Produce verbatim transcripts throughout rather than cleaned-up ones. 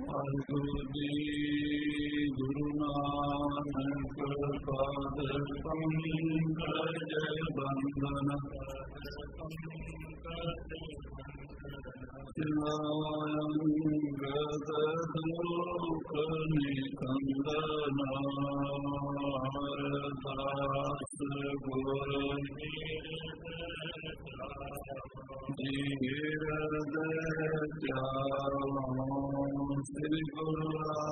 ਵਾਹਿਗੁਰੂ ਜੀ ਗੁਰੂ ਨਾਨਕ ਪਾਦ ਪੰਕਜ ਬੰਦਨ ਚਿਲਾਯੰਗਦ ਦੁਖ ਨਿਕੰਦਨ ਹਰਦਾਸ ਗੁਰ ਜੀ ਹਿਰਦੈ ਧਿਆਵੋ ਸ੍ਰੀ ਗੁਰੂ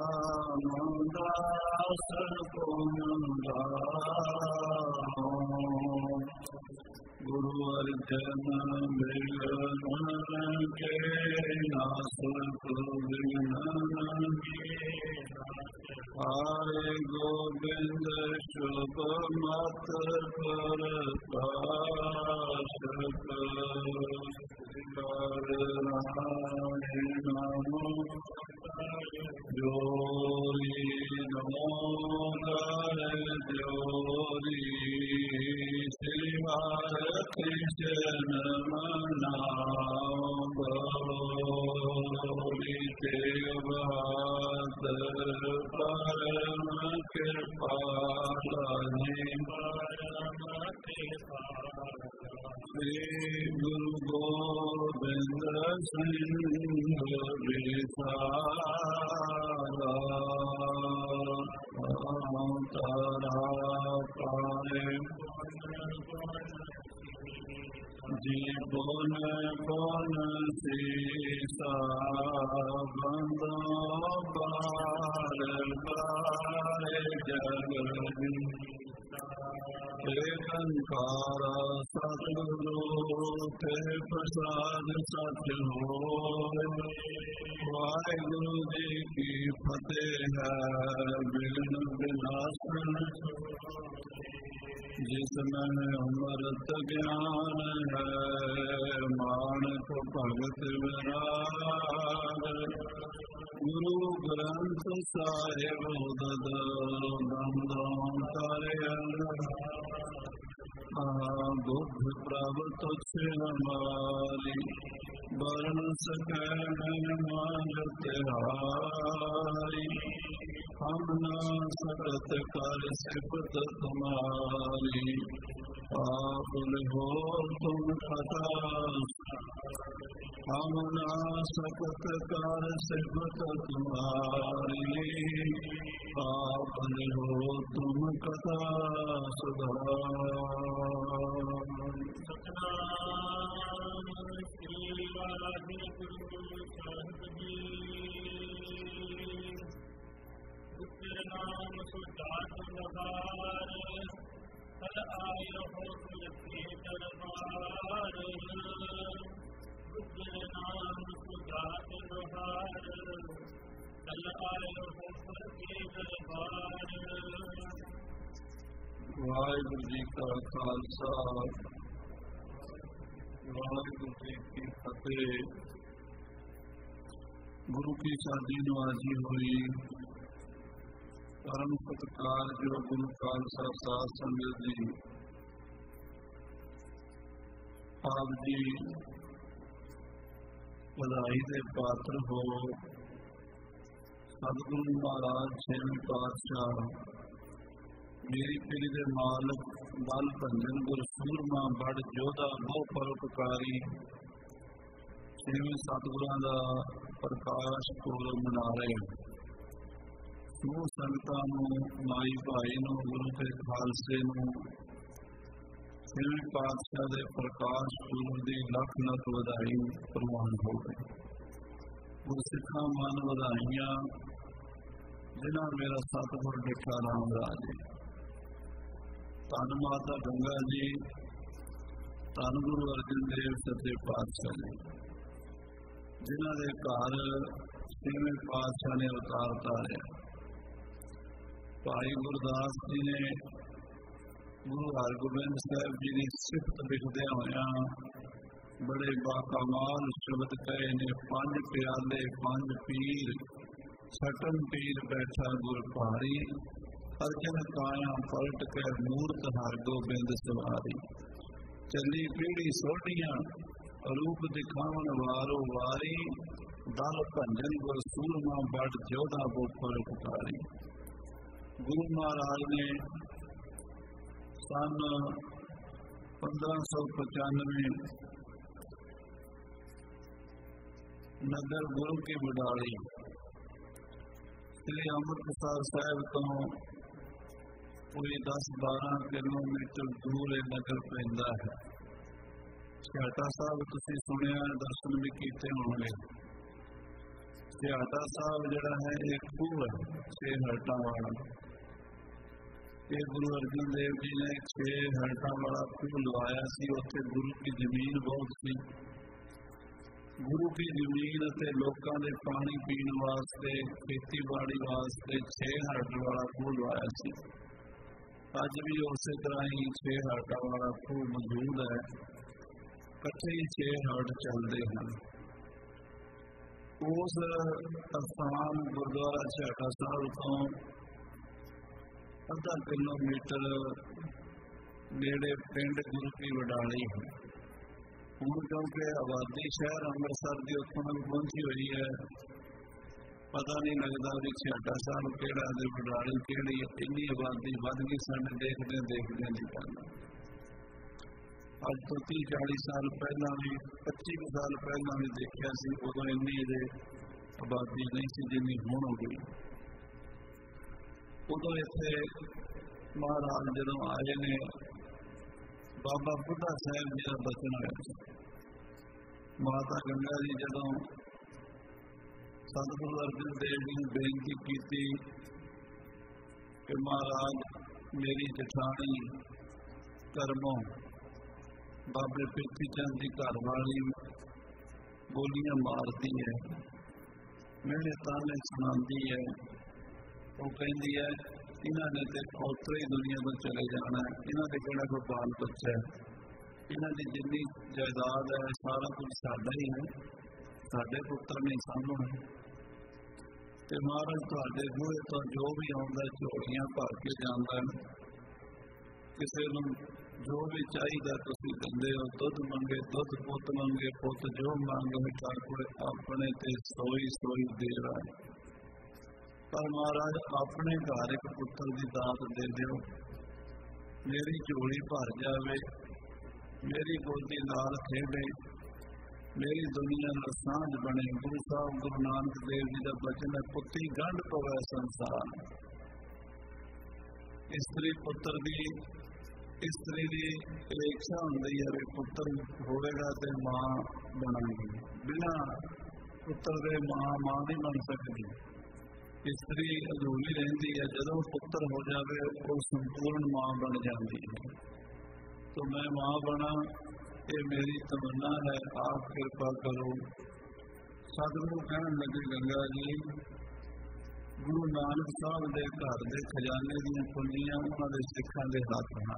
ਰਾਮਦਾਸ ਪੁੰਨਾਉ ਗੁਰੂ ਅਰਜਨ ਮਿਲਨ ਕੇ ਨਾਸਕ ਵਿਗਨ ਆਏ ਗੋਬਿੰਦ ਸ਼ੁਭ ਮਤ ਪ੍ਰਕਾਸ਼ਕ ਕਰ ਰਾਏ ਨਾਮ ਜੋਰੀ ਨਮੋ ਨਾਰਾਇਣ ਜੋਰੀ ਸ੍ਰੀ ਹਰਿ ਕ੍ਰਿਸ਼ਨ ਨਾਮ ਬੋਲੀ ਤੇਗ ਬਹਾਦਰ ਪਰਮ ਕਿਰਪਾਲੀ ਸ੍ਰੀ ਗੁਰੂ ਗੋਬਿੰਦ ਸਿੰਘ ਵਿਸਾਲਾ ਤਾਰਾ ਪਾਏ ਜੀ ਬੋਨ ਬੋਨ ਸੀਸਾ ਬੰਦੋ ਬਾਰ ਬਾਰੇ ਜਗਦੀ ਏਕੰਕਾਰ ਸਤਿਗੁਰੂ ਤੇ ਪ੍ਰਸਾਦ ਸਤਿ ਹੋਇ। ਵਾਹਿਗੁਰੂ ਜੀ ਕੀ ਫਤਿਹ ਹੈ। ਬਿਨ ਬਿਨਾਸਨ ਜਿਸਮੈ ਅੰਮ੍ਰਿਤ ਗਿਆਨ ਹੈ, ਮਾਨਕ ਭਗਤ ਵਿਰਾਗ ਗੁਰੂ ਗ੍ਰੰਥ ਸਾਹਿਬ ਉਦਦ ਬੰਦੋਂ ਕਰਿਆ ਬੁੱਧ ਪ੍ਰਭ ਤੁਛ ਹਮਾਰੀ ਬਰਨ ਸਕੈ ਮਾਨ ਤਿਹਾਰੀ ਹਮ ਨਾ ਸਕਤ ਕਰ ਸਿਫਤ ਤੁਮਾਰੀ ਆਪ ਲਿਖੋ ਤੁਮ ਕਥਾ ਹਮ ਨਾ ਸਕਤ ਕਰ ਸਿਫਤ ਤੁਮਾਰੀ ਆਪ ਲਿਖੋ ਤੁਮ ਕਥਾ ਸੁਧਾਰ। ਸਤਿਨਾਮ ਸ੍ਰੀ ਵਾਹਿਗੁਰੂ ਸਾਹਿਬ ਜੀ। ਗੁਰ ਨਾਮ ਸੁਜਾਤ ਲਗਾਰ ਹਰ ਆਇ ਹੋ ਸੁਲਖੇ ਦਰਬਾਰ। ਗੁਰ ਨਾਮ ਸੁਜਾਤ ਲਗਾਰ ਹਰ ਆਇ ਹੋ ਸੁਲਖੇ ਦਰਬਾਰ। ਵਾਹਿਗੁਰੂ ਜੀ ਕਾ ਖਾਲਸਾ ਵਾਹਿਗੁਰੂ ਜੀ ਕੀ ਫਤਿਹ। ਗੁਰੂ ਕੀ ਸਾਡੀ ਨਵਾਜ਼ੀ ਹੋਈ ਪਰਮ ਸਤਿਕਾਰ ਜੋ ਗੁਰੂ ਖਾਲਸਾ ਸਾਧ ਸੰਗਤ ਜੀ, ਆਪ ਜੀ ਵਧਾਈ ਦੇ ਪਾਤਰ ਹੋ। ਸਤਿਗੁਰੂ ਮਹਾਰਾਜ ਛੇਵੇਂ ਪਾਤਸ਼ਾਹ ਮੇਰੀ ਪੀੜੀ ਦੇ ਮਾਲਕ ਬਲ ਭੰਜਨ ਗੁਰ ਸੂਰਮਾ ਬੜ ਜੋਧਾ ਬਹੁ ਪਰਉਪਕਾਰੀ ਛੇਵੇਂ ਸਤਿਗੁਰਾਂ ਦਾ ਪ੍ਰਕਾਸ਼ ਪੁਰਬ ਮਨਾ ਰਹੇ ਹਾਂ। ਸਮੂਹ ਸੰਗਤਾਂ ਨੂੰ, ਮਾਈ ਭਾਈ ਨੂੰ, ਗੁਰੂ ਕੇ ਖਾਲਸੇ ਨੂੰ ਛੇਵੇਂ ਪਾਤਸ਼ਾਹ ਦੇ ਪ੍ਰਕਾਸ਼ ਪੁਰਬ ਦੀ ਲੱਖ ਲੱਖ ਵਧਾਈ ਪ੍ਰਵਾਨ ਹੋਵੇ। ਗੁਰਸਿੱਖਾਂ ਮਨ ਵਧਾਈਆਂ ਜਿਨ੍ਹਾਂ ਮੇਰਾ ਸਤਿਗੁਰ ਡਿਠਾ ਰਾਮ ਰਾਜੇ। ਧੰਨ ਮਾਤਾ ਗੰਗਾ ਜੀ, ਧੰਨ ਗੁਰੂ ਅਰਜਨ ਦੇਵ ਸੱਚੇ ਪਾਤਸ਼ਾਹ ਜੀ, ਜਿਨ੍ਹਾਂ ਦੇ ਘਰ ਛੇਵੇਂ ਪਾਤਸ਼ਾਹ ਨੇ ਅਵਤਾਰ ਧਾਰਿਆ। ਭਾਈ ਗੁਰਦਾਸ ਜੀ ਨੇ ਗੁਰੂ ਹਰਗੋਬਿੰਦ ਸਾਹਿਬ ਜੀ ਦੀ ਸਿਫਤ ਲਿਖਦਿਆਂ ਹੋਇਆਂ ਬੜੇ ਬਾਕਮਾਲ ਸ਼ਬਦ ਕਹੇ ਨੇ। ਪੰਜ ਪਿਆਲੇ ਪੰਜ ਪੀਰ, ਛਟਨ ਪੀਰ ਬੈਠਾ ਗੁਰ ਭਾਰੀ, ਅਰਜਨ ਕਾਇਆ ਪਲਟ ਕੇ ਮੂਰਤ ਹਰਗੋਬਿੰਦ ਸਵਾਰੀ। ਚੱਲੀ ਪੀੜੀ ਸੋਢੀਆਂ, ਰੂਪ ਦਿਖਾਵਣ ਵਾਰੋ ਵਾਰੀ, दल भंजन गुर सूरमा बड़ जोधा बोपर उपकारी। गुरु महाराज ने सन पंद्रह सौ पचानवे नगर गुरु की बडाली श्री अमृतसर साहब तो कोई दस बारह किलोमीटर दूर ये नगर पैंदा है। सिहाटा साहब तुसीं सुनिया, दर्शन भी किए होंगे। सिहाटा साहब जिहड़ा है एक खूह है छे हरटा वाला। ये गुरु अर्जन देव जी ने छे हरटा वाला खूह लवाया सी। उत्थे गुरु की जमीन बहुत सी। गुरु की जमीन ते लोकां दे पानी पीण वास्ते, खेतीबाड़ी वास्ते छे हरट वाला खूह लवाया सी। अज भी उस तरह ही छे हरटा वाला खूह मौजूद है। कट्ठे ही छे हरट चलते हैं। उस स्थान गुरुद्वारा सिहाटा साहब तो अद्धा किलोमीटर नेड़े पिंड गुरु की वडाली है। हुण क्योंकि आबादी शहर अमृतसर की उत्थों तक पहुंची हुई है, पता नहीं लगता भी सिहाटा साहब केड़ा ते वडाली केड़ी। इन्नी आबादी वध गई साडे देखदे देखदे नहीं करना। अज तो तीह चाली साल पहला भी, पच्ची साल पहला भी देखा सी, उदों इन्नी आबादी नहीं सी जिन्नी हुण हो गई। उदों इत्थे महाराज जदों आए ने, बाबा बुढ़ा साहब जी का बचन होया। माता गंगा जी जदों सतगुरु अर्जन देव जी ने बेनती की कि महाराज मेरी जठानी करमों बाबे पृथ्वी चंद की घर वाली बोलियां मारती है, मेरे ताने सुनाती है। वो कहती है इन्होंने तो औतरे ही दुनिया में चले जाना है, इन्होंने केड़ा कोई बाल बच्चा है, इन्हों की जिन्नी जायदाद है सारा कुछ साडा ही है, साडे पुत्र ने सामने। तो महाराज तुहाडे बूहे तो जो भी आउंदा झोलियां भर के जांदा है, किसी को जो भी चाहिए तुसीं दिंदे हो। दुध मंगे दुध, पुत मंगे पुत, जो मंगे ठाकुर अपने ते सोई सोई देवा। पर महाराज अपने घर एक पुत्र की दात दे दिओ, मेरी झोली भर जावे, मेरी गोदी नाल खेडे, मेरी दुनिया नाल सांझ बने। गुरु साहब गुरु नानक देव जी का बचन है, पुत्री गंढ पवे संसार। स्त्री पुत्र की स्त्री की इच्छा होंदी है भी पुत्र होगा तो मां बनाएगी, बिना पुत्र के मां मां नहीं बन सकती। स्त्री अधूरी रहिंदी है, जदों पुत्र हो जाए वो संपूर्ण मां बन जाती है। तो मैं मां बना, ये मेरी तमन्ना है, आप कृपा करो। सतगुरु कहन लगे गंगा जी, गुरु नानक साहब के घर के खजाने दी कुंजियां उन्होंने सिखां के हाथ हैं।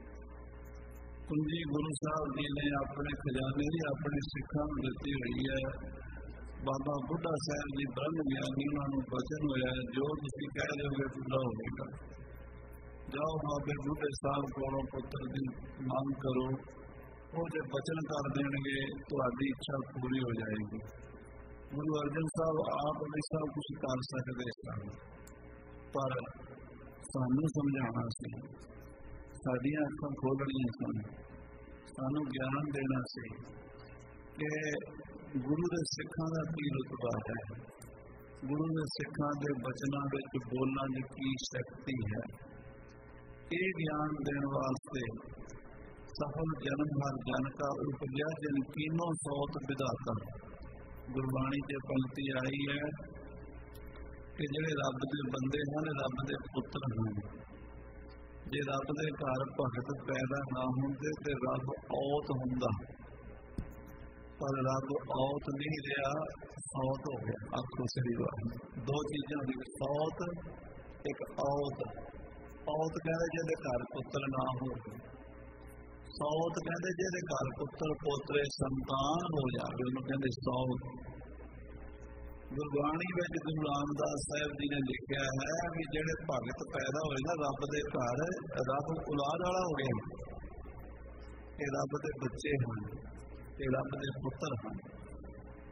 कुंजी गुरु साहब जी ने अपने खजाने की अपने सिखां दी हुई है। बाबा बुढ़ा साहब जी ब्रह्म ज्ञानी, उन्होंने वचन होया जो तुसीं कह दोगे पूरा होगा। जाओ बाबे बुढ़े साहब को पुत्र की मांग करो, वो जो वचन कर देंगे तुहाडी इच्छा पूरी हो जाएगी। गुरु अर्जन साहब आप भी सब कुछ कर सकते सन, पर सानू समझाना सी, साडियां अखां खोलणियां सन, सानू ज्ञान देना सी कि गुरु के सिखां का की रुतबा है, गुरु के सिखां के वचनां विच बोलण की की शक्ति है। ये ज्ञान देने वास्ते सफल जन्म हर जन का उपजया जिन कीनो सौत विधाता। गुरबाणी से पंक्ति आई है कि जिहड़े रब के बंदे हैं रब के पुत्र हैं। जे रब के घर भगत पैदा ना होंदे ते रब औत हुंदा, पर रब औत नहीं रहा, सौत हो गया। आखो सही बात, दो चीज़ां दी सौत एक औत। औत कहते जिहदे घर पुत्र ना हो, सौत कहते जिहदे घर पुत्र पोतरे संतान हो जाए उन्होंने कहते सौत। गुरबाणी में गुरु रामदास साहब जी ने लिखा है कि जिहड़े भगत पैदा होए ना रब दे घर, रब औलाद वाला हो गया, ये रब दे बच्चे हैं, ये रब दे पुत्र हैं।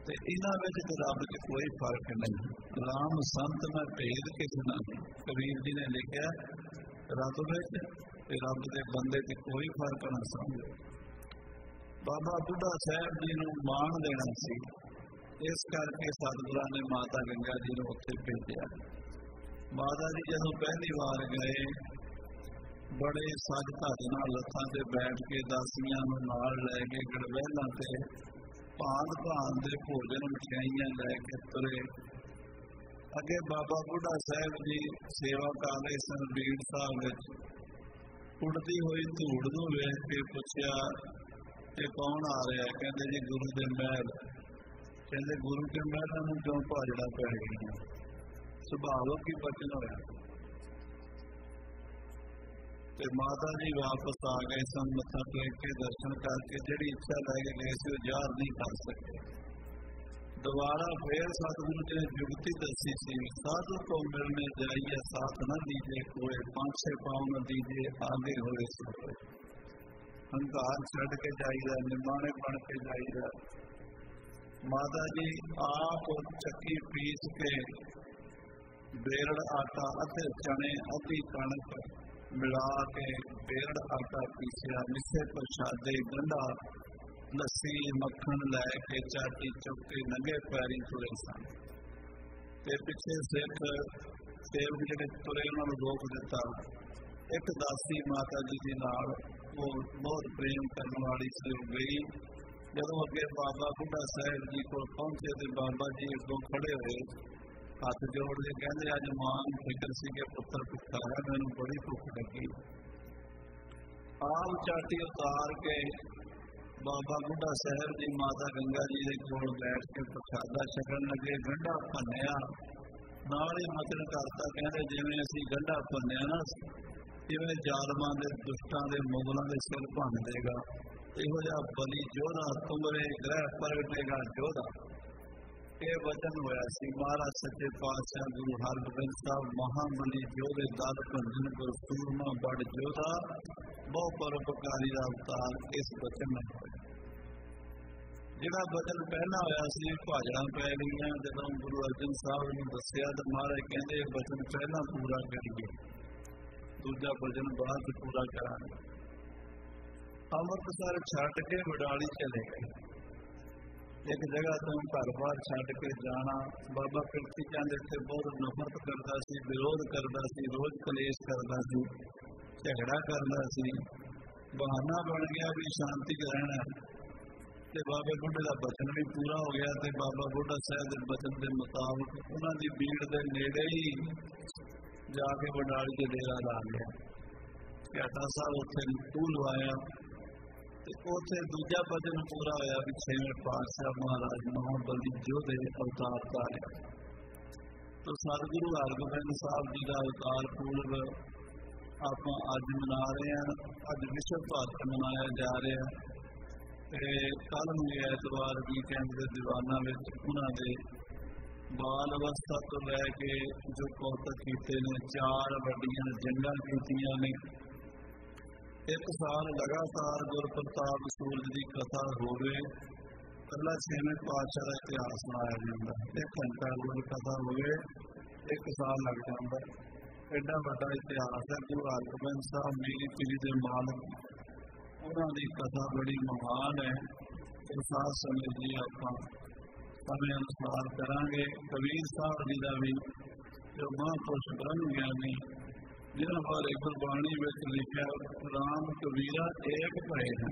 ਤੇ ਇਹਨਾਂ ਵਿੱਚ ਤੇ ਰੱਬ 'ਚ ਕੋਈ ਫਰਕ ਨਹੀਂ। ਰਾਮ ਸੰਤ ਮੈਂ ਭੇਦ ਕਿਸ ਨਹੀਂ, ਕਬੀਰ ਜੀ ਨੇ ਲਿਖਿਆ ਰੱਬ ਵਿੱਚ ਤੇ ਰੱਬ ਦੇ ਬੰਦੇ 'ਚ ਕੋਈ ਫਰਕ ਨਾ ਸਮਝੋ। ਬਾਬਾ ਬੁੱਢਾ ਸਾਹਿਬ ਜੀ ਨੂੰ ਮਾਣ ਦੇਣਾ ਸੀ, ਇਸ ਕਰਕੇ ਸਤਿਗੁਰਾਂ ਨੇ ਮਾਤਾ ਗੰਗਾ ਜੀ ਨੂੰ ਉੱਥੇ ਭੇਜਿਆ। ਮਾਤਾ ਜੀ ਜਦੋਂ ਪਹਿਲੀ ਵਾਰ ਗਏ, ਬੜੇ ਸੱਜ ਧੱਜ ਨਾਲ ਲੱਥਾਂ ਤੇ ਬੈਠ ਕੇ ਦਾਸੀਆਂ ਨੂੰ ਨਾਲ ਲੈ ਕੇ ਗੜਵੈਲਾਂ ਤੇ ਭਾਂਤ ਭਾਂਤ ਦੇ ਭੋਜਨ ਮਠਿਆਈਆਂ ਲੈ ਕੇ ਤੁਰੇ। ਅੱਗੇ ਬਾਬਾ ਬੁੱਢਾ ਸਾਹਿਬ ਜੀ ਸੇਵਾ ਕਰ ਰਹੇ ਸਨ ਬੀੜ ਸਾਹਿਬ ਵਿੱਚ। ਉੱਡਦੀ ਹੋਈ ਧੂੜ ਨੂੰ ਵੇਖ ਕੇ ਪੁੱਛਿਆ ਇਹ ਕੌਣ ਆ ਰਿਹਾ? ਕਹਿੰਦੇ ਜੀ ਗੁਰੂ ਦੇ ਮਹਿਲ। ਕਹਿੰਦੇ ਗੁਰੂ ਕੇ ਮਹਿਲਾਂ ਨੂੰ ਕਿਉਂ ਭਾਜੜਾ ਪੈ ਗਈਆਂ? ਸੁਭਾਵਕ ਹੀ ਬਚਨ ਹੋਇਆ। ਤੇ ਮਾਤਾ ਜੀ ਵਾਪਸ ਆ ਗਏ ਸਨ, ਮੱਥਾ ਟੇਕ ਕੇ ਦਰਸ਼ਨ ਕਰਕੇ ਜਿਹੜੀ ਇੱਛਾ ਲੈ ਕੇ ਗਏ ਸੀ ਉਹ ਜ਼ਾਹਰ ਨਹੀਂ ਕਰ ਸਕੇ। ਦੁਬਾਰਾ ਫੇਰ ਸਤਿਗੁਰੂ ਜੀ ਨੇ ਜੁਗਤੀ ਦੱਸੀ ਸੀ, ਸਾਧੂ ਕੋ ਮਿਲਨੇ ਜਾਈਏ ਸਾਥ ਨਾ ਦੀਜੇ ਕੋਏ, ਪਾਂਛੇ ਪਾਉ ਨਾ ਦੀਜੇ ਆਗੇ ਹੋਏ ਸੋਏ। ਹੰਕਾਰ ਛੱਡ ਕੇ ਜਾਈਦਾ, ਨਿਮਾਣੇ ਬਣ ਕੇ ਜਾਈਦਾ। ਮਾਤਾ ਜੀ ਆਪ ਚੱਕੀ ਪੀਸ ਕੇ ਬੇਰੜ ਆਟਾ, ਅੱਧੇ ਚਣੇ ਅੱਧੀ ਕਣਕ ਮਿਲਾ ਕੇ ਬੇਰੜ ਆਟਾ ਪੀਸਿਆ, ਮਿੱਸੇ ਪ੍ਰਸ਼ਾਦੇ ਗੰਢਾ ਲੱਸੀ ਮੱਖਣ ਲੈ ਕੇ ਚਾਟੀ ਚੁੱਕ ਕੇ ਨੰਗੇ ਪੈਰੀ ਤੁਰੇ ਸਨ। ਤੇ ਪਿੱਛੇ ਸਿੱਖ ਸੇਵਕ ਜਿਹੜੇ ਤੁਰੇ ਉਹਨਾਂ ਨੂੰ ਰੋਕ ਦਿੱਤਾ। ਇੱਕ ਦਾਸੀ ਮਾਤਾ ਜੀ ਦੇ ਨਾਲ ਉਹ ਬਹੁਤ ਪ੍ਰੇਮ ਕਰਨ ਵਾਲੀ ਸੀ, ਉਹ ਗਈ। ਜਦੋਂ ਅੱਗੇ ਬਾਬਾ ਬੁੱਢਾ ਸਾਹਿਬ ਜੀ ਕੋਲ ਪਹੁੰਚੇ ਤੇ ਬਾਬਾ ਜੀ ਅੱਗੋਂ ਖੜੇ ਹੋਏ, ਹੱਥ ਜੋੜ ਕੇ ਕਹਿੰਦੇ ਅੱਜ ਮਾਂ ਨੂੰ ਫਿਕਰ ਸੀ ਕਿ ਪੁੱਤਰ ਭੁੱਖਾ ਹੈ, ਮੈਨੂੰ ਬੜੀ ਭੁੱਖ ਲੱਗੀ। ਆਪ ਚਾਟੀ ਉਤਾਰ ਕੇ ਬਾਬਾ ਬੁੱਢਾ ਸਾਹਿਬ ਜੀ ਮਾਤਾ ਗੰਗਾ ਜੀ ਦੇ ਕੋਲ ਬੈਠ ਕੇ ਪ੍ਰਸ਼ਾਦਾ ਛਕਣ ਲੱਗੇ। ਗੰਢਾ ਭੰਨਿਆ, ਨਾਲ ਹੀ ਮਤਨ ਕਰਤਾ, ਕਹਿੰਦੇ ਜਿਵੇਂ ਅਸੀਂ ਗੰਢਾ ਭੰਨਿਆ ਨਾ, ਜਿਵੇਂ ਜ਼ਾਲਮਾਂ ਦੇ ਦੁਸ਼ਟਾਂ ਦੇ ਮੁਗਲਾਂ ਦੇ ਸਿਰ ਭੰਨ ਦੇਗਾ, ਇਹੋ ਜਿਹਾ ਬਲੀ ਯੋਧਾ ਤੁਮਰੇ ਗ੍ਰਹਿ ਪ੍ਰਗਟੇਗਾ ਯੋਧਾ। ਇਹ ਵਚਨ ਹੋਇਆ ਸੀ। ਮਹਾਰਾਜ ਸੱਚੇ ਪਾਤਸ਼ਾਹ ਗੁਰੂ ਹਰਗੋਬਿੰਦ ਸਾਹਿਬ ਮਹਾਬਲੀ ਯੋਧੇ ਦਲ ਭੰਜਨ ਗੁਰ ਸੂਰਮਾ ਬੜ ਯੋਧਾ ਬਹੁ ਪਰਉਪਕਾਰੀ ਦਾ ਅਵਤਾਰ ਇਸ ਵਚਨ ਨਾਲ ਹੋਇਆ। ਜਿਹੜਾ ਵਚਨ ਪਹਿਲਾਂ ਹੋਇਆ ਸੀ ਭਾਜੜਾਂ ਪੈ ਗਈਆਂ। ਜਦੋਂ ਗੁਰੂ ਅਰਜਨ ਸਾਹਿਬ ਨੂੰ ਦੱਸਿਆ ਤਾਂ ਮਹਾਰਾਜ ਕਹਿੰਦੇ ਇਹ ਵਚਨ ਪਹਿਲਾਂ ਪੂਰਾ ਕਰੀਏ, ਦੂਜਾ ਵਚਨ ਬਾਅਦ ਚ ਪੂਰਾ ਕਰਾਂਗੇ। ਅੰਮ੍ਰਿਤਸਰ ਛੱਡ ਕੇ ਵਡਾਲੀ ਚਲੇ ਗਏ। ਇੱਕ ਜਗ੍ਹਾ ਤੋਂ ਘਰ ਬਾਹਰ ਛੱਡ ਕੇ ਜਾਣਾ। ਬਾਬਾ ਕਿਰਤੀ ਚੰਦ ਇੱਥੇ ਬਹੁਤ ਨਫ਼ਰਤ ਕਰਦਾ ਸੀ, ਵਿਰੋਧ ਕਰਦਾ ਸੀ, ਰੋਜ਼ ਕਲੇਸ਼ ਕਰਦਾ ਸੀ, ਝਗੜਾ ਕਰਦਾ ਸੀ। ਬਹਾਨਾ ਬਣ ਗਿਆ ਵੀ ਸ਼ਾਂਤੀ ਰਹਿਣਾ। ਤੇ ਬਾਬੇ ਬੁੱਢੇ ਦਾ ਬਚਨ ਵੀ ਪੂਰਾ ਹੋ ਗਿਆ ਤੇ ਬਾਬਾ ਬੁੱਢਾ ਸਾਹਿਬ ਦੇ ਬਚਨ ਦੇ ਮੁਤਾਬਕ ਉਹਨਾਂ ਦੀ ਬੀੜ ਦੇ ਨੇੜੇ ਹੀ ਜਾ ਕੇ ਵਡਾਲੀ ਦੇ ਡੇਰਾ ਲਾ ਲਿਆ। ਘਾਟਾ ਸਾਹਿਬ ਉੱਥੇ ਖੂਹ ਲਵਾਇਆ ਤੇ ਉੱਥੇ ਦੂਜਾ ਬਚਨ ਪੂਰਾ ਹੋਇਆ ਵੀ ਛੇਵੇਂ ਪਾਤਸ਼ਾਹ ਮਹਾਰਾਜ ਮਹਾਬਲੀ ਯੋਧੇ ਅਵਤਾਰ ਧਾਰਿਆ। ਤੋ ਸਤਿਗੁਰੂ ਹਰਗੋਬਿੰਦ ਸਾਹਿਬ ਜੀ ਦਾ ਅਵਤਾਰ ਪੂਰਬ ਆਪਾਂ ਅੱਜ ਮਨਾ ਰਹੇ ਹਾਂ। ਅੱਜ ਵਿਸ਼ਵ ਭਰ 'ਚ ਮਨਾਇਆ ਜਾ ਰਿਹਾ ਤੇ ਕੱਲ੍ਹ ਨੂੰ ਐਤਵਾਰ ਵੀਕਐਂਡ ਦੇ ਦੀਵਾਨਾਂ ਵਿੱਚ ਉਹਨਾਂ ਦੇ ਬਾਲ ਅਵਸਥਾ ਤੋਂ ਲੈ ਕੇ ਜੋ ਕੌਤਕ ਕੀਤੇ ਨੇ, ਚਾਰ ਵੱਡੀਆਂ ਜੰਗਾਂ ਕੀਤੀਆਂ ਨੇ। ਇੱਕ ਸਾਲ ਲਗਾਤਾਰ ਗੁਰਪ੍ਰਤਾਪ ਸੂਰਜ ਦੀ ਕਥਾ ਹੋਵੇ, ਇਕੱਲਾ ਛੇਵੇਂ ਪਾਤਸ਼ਾਹ ਦਾ ਇਤਿਹਾਸ ਸੁਣਾਇਆ ਜਾਂਦਾ। ਇੱਕ ਘੰਟਾ ਗੁਰ ਕਥਾ ਹੋਵੇ, ਇੱਕ ਸਾਲ ਲੱਗ ਜਾਂਦਾ। ਐਡਾ ਵੱਡਾ ਇਤਿਹਾਸ ਹੈ। ਗੁਰੂ ਹਰਗੋਬਿੰਦ ਸਾਹਿਬ ਮੇਰੀ ਪੀੜੀ ਦੇ ਮਾਲਕ, ਉਹਨਾਂ ਦੀ ਕਥਾ ਬੜੀ ਮਹਾਨ ਹੈ। ਅਰਦਾਸ ਸਮੇਂ ਜੀ ਆਪਾਂ ਸਮੇਂ ਅਨੁਸਾਰ ਕਰਾਂਗੇ। ਕਬੀਰ ਸਾਹਿਬ ਜੀ ਦਾ ਵੀ ਜੋ ਮਹਾਂਪੁਰਸ਼ ਬ੍ਰਹਮ ਗਿਆਨੀ ਜਿਨ੍ਹਾਂ ਬਾਰੇ ਗੁਰਬਾਣੀ ਵਿੱਚ ਲਿਖਿਆ, ਰਾਮ ਕਬੀਰਾ ਏਕ ਭਏ ਹਨ।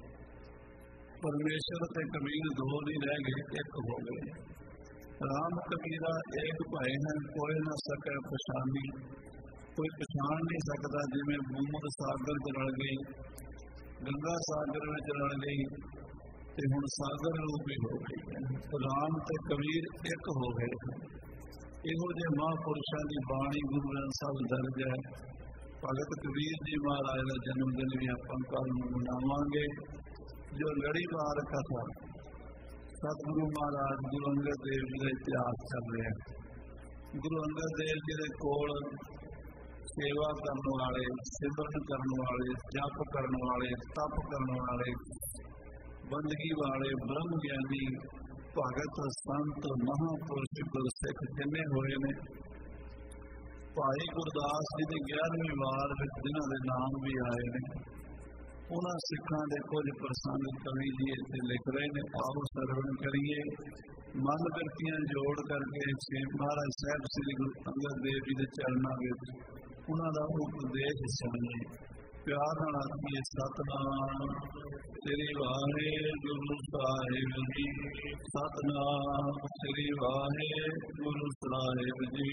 ਪਰਮੇਸ਼ਰ ਤੇ ਕਬੀਰ ਦੋ ਨਹੀਂ ਰਹਿ ਗਏ, ਇੱਕ ਹੋ ਗਏ। ਰਾਮ ਕਬੀਰਾ ਏਕ ਭਏ ਹਨ, ਕੋਈ ਨਾ ਸਕੇ ਪਛਾਣੀ। ਕੋਈ ਪਛਾਣ ਨਹੀਂ ਸਕਦਾ। ਜਿਵੇਂ ਮੂਮਦ ਸਾਗਰ ਚ ਰਲ ਗਈ, ਗੰਗਾ ਸਾਗਰ ਵਿੱਚ ਰਲ ਗਈ ਤੇ ਹੁਣ ਸਾਗਰ ਰੂਪ ਵੀ ਹੋ ਗਈ। ਰਾਮ ਤੇ ਕਬੀਰ ਇੱਕ ਹੋ ਗਏ। ਇਹੋ ਜਿਹੇ ਮਹਾਂਪੁਰਸ਼ਾਂ ਦੀ ਬਾਣੀ ਗੁਰੂ ਗ੍ਰੰਥ ਸਾਹਿਬ ਦਰਜ ਹੈ। ਭਗਤ ਕਬੀਰ ਜੀ ਮਹਾਰਾਜ ਦਾ ਜਨਮ ਦਿਨ ਵੀ ਆਪਾਂ ਕੱਲ੍ਹ ਨੂੰ ਮਨਾਵਾਂਗੇ। ਜੋ ਲੜੀਵਾਰ ਕਥਾ ਸਤਿਗੁਰੂ ਮਹਾਰਾਜ ਗੁਰੂ ਅੰਗਦ ਦੇਵ ਜੀ ਦਾ ਇਤਿਹਾਸ ਚੱਲ ਰਿਹਾ। ਗੁਰੂ ਅੰਗਦ ਦੇਵ ਜੀ ਦੇ ਕੋਲ ਸੇਵਾ ਕਰਨ ਵਾਲੇ, ਸਿਮਰਨ ਕਰਨ ਵਾਲੇ, ਜਪ ਕਰਨ ਵਾਲੇ, ਤਪ ਕਰਨ ਵਾਲੇ, ਬੰਦਗੀ ਵਾਲੇ, ਬ੍ਰਹਮ ਗਿਆਨੀ ਭਗਤ ਸੰਤ ਮਹਾਂਪੁਰਸ਼ ਗੁਰਸਿੱਖ ਜਿੰਨੇ ਹੋਏ ਨੇ, ਭਾਈ ਗੁਰਦਾਸ ਜੀ ਦੀ ਗਿਆਰਵੀਂ ਵਾਰ ਵਿੱਚ ਜਿਨ੍ਹਾਂ ਦੇ ਨਾਮ ਵੀ ਆਏ ਨੇ, ਉਹਨਾਂ ਸਿੱਖਾਂ ਦੇ ਕੁਝ ਪ੍ਰਸੰਗ ਕਵੀ ਜੀ ਇੱਥੇ ਲਿਖ ਰਹੇ ਨੇ। ਆਓ ਸਰਵਣ ਕਰੀਏ। ਮਨ ਬਿਰਤੀਆਂ ਜੋੜ ਕਰਕੇ ਛੇ ਮਹਾਰਾਜ ਸਾਹਿਬ ਸ੍ਰੀ ਗੁਰੂ ਅੰਗਦ ਦੇਵ ਜੀ ਦੇ ਚਰਨਾਂ ਵਿੱਚ ਉਹਨਾਂ ਦਾ ਉਪਦੇਸ਼ ਸੁਣੀਏ। ਪਿਆਰ ਨਾਲ ਆਖੀਏ ਸਤਿਨਾਮ ਸ੍ਰੀ ਵਾਹਿਗੁਰੂ ਸਾਹਿਬ ਜੀ, ਸਤਿਨਾਮ ਸ੍ਰੀ ਵਾਹਿਗੁਰੂ ਸਾਹਿਬ ਜੀ।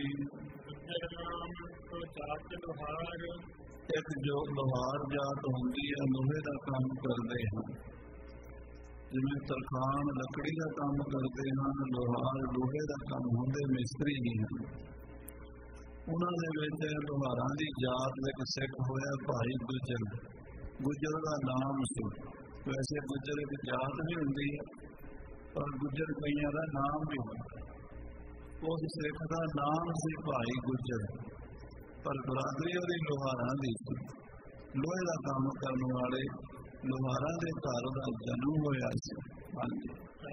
ਇੱਕ ਜੋ ਲੋਹਾਰ ਜਾਤ ਹੁੰਦੀ ਹੈ, ਲੋਹੇ ਦਾ ਕੰਮ ਕਰਦੇ ਹਨ, ਜਿਵੇਂ ਤਰਖਾਣ ਲੱਕੜੀ ਦਾ ਕੰਮ ਕਰਦੇ ਹਨ, ਲੋਹਾਰ ਲੋਹੇ ਦਾ ਕੰਮ ਹੁੰਦੇ, ਮਿਸਤਰੀ ਹੀ ਹਨ। ਉਹਨਾਂ ਦੇ ਵਿੱਚ ਲੋਹਾਰਾਂ ਦੀ ਜਾਤ ਵਿੱਚ ਸਿੱਖ ਹੋਇਆ ਭਾਈ ਗੁਜਰ। ਗੁਜਰ ਦਾ ਨਾਮ ਸੀ। ਵੈਸੇ ਗੁਜਰ ਇੱਕ ਜਾਤ ਵੀ ਹੁੰਦੀ ਹੈ, ਪਰ ਗੁਜਰ ਕਈਆਂ ਦਾ ਨਾਮ ਵੀ ਹੁੰਦਾ। ਉਸ ਸਿੱਖ ਦਾ ਨਾਮ ਸੀ ਭਾਈ ਗੁਜਰ, ਪਰ ਬਰਾਦਰੀ ਉਹਦੀ ਲੋਹਾਰਾਂ ਦੀ ਸੀ। ਲੋਹੇ ਦਾ ਕੰਮ ਕਰਨ ਵਾਲੇ ਲੋਹਾਰਾਂ ਦੇ ਘਰ ਦਾ ਜਨਮ ਹੋਇਆ ਸੀ। ਹਾਂਜੀ,